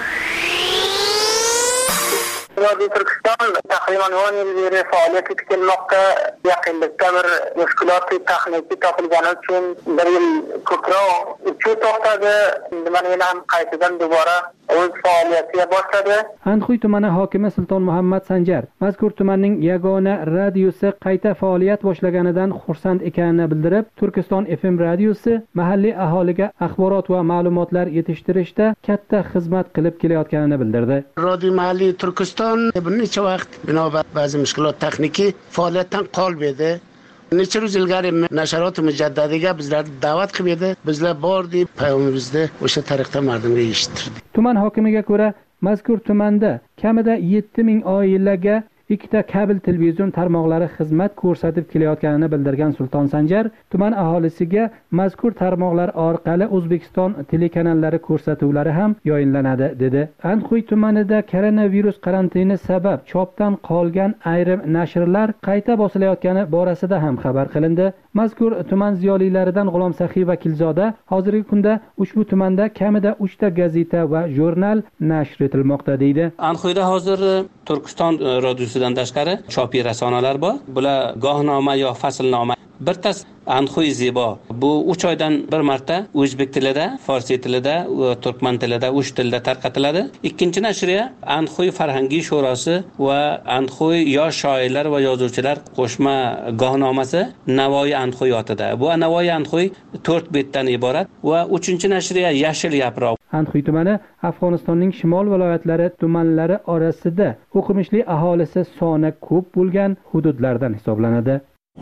Radio Turkiston taxminan o'n yil beri faoliyat etib kelmoqda. Yaqinlikda bir mushkulot texnik topilgani uchun bir yil ko'proq uchuv to'xtadi. Endi mana yana ham qaytadan dubora o'z faoliyatiga boshladi. Andxuy tumani hokimi Sulton Muhammad Sanjar mazkur tumanning yagona radiosi qayta faoliyat boshlaganidan xursand ekanini bildirib, Turkiston F M radiosi mahalliy aholiga axborot va ma'lumotlar yetishtirishda katta xizmat qilib kelayotganini bildirdi. Radio mahalliy Turkiston bir necha vaqt binobat ba'zi mushkulot texniki faoliyatdan qolib edi. Necha yuz ilgari nasharot mujaddadiga bizlarni da'vat qilib edi. Bizlar bordik, payomimizni o'sha tariqda mardimga eshittirdik. Tuman hokimiga ko'ra, mazkur tumanda kamida yetti ming oilaga ikkita kabel televizion tarmoqlari xizmat ko'rsatib kelayotganini bildirgan Sulton Sanjar tuman aholisiga mazkur tarmoqlar orqali O'zbekiston telekanallari ko'rsatuvlari ham yoyinlanadi dedi. Anxuy tumanida koronavirus karantini sabab chopdan qolgan ayrim nashrlar qayta bosilayotgani borasida ham xabar qilindi. Mazkur tuman ziyolilaridan G'ulom Saxiy va Kilzoda hozirgi kunda ushbu tumanda kamida uchta gazeta va jurnal nashr etilmoqda deydi. Anxuyda hozir Turkiston radiosidan tashqari chopiy rasonalar bor. Bular gohnoma yo faslnoma. Birtasi Anxuy Zebo. Bu uch oydan bir marta o'zbek tilida, farsiy tilida, turkman tilida, uch tilda tarqatiladi. Ikkinchi nashriya Anxuy Farhangiy sho'rosi va Anxuy yosh shoirlar va yozuvchilar qo'shma gohnomasi Navoiy Anxuy otida. Bu Navoiy Anxuy to'rt betdan iborat va uchinchi nashriya Yashil yaproq. Anxuy tumani Afg'onistonning shimol viloyatlari tumanlari orasida o'qimishli aholisi soni ko'p bo'lgan hududlardan hisoblanadi.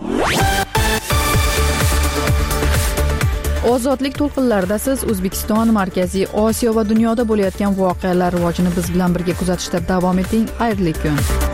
Ozodlik to'lqinlarida siz O'zbekiston, Markaziy Osiyo va dunyoda bo'layotgan voqealar rivojini biz bilan birga kuzatishda davom eting. Xayrli kun.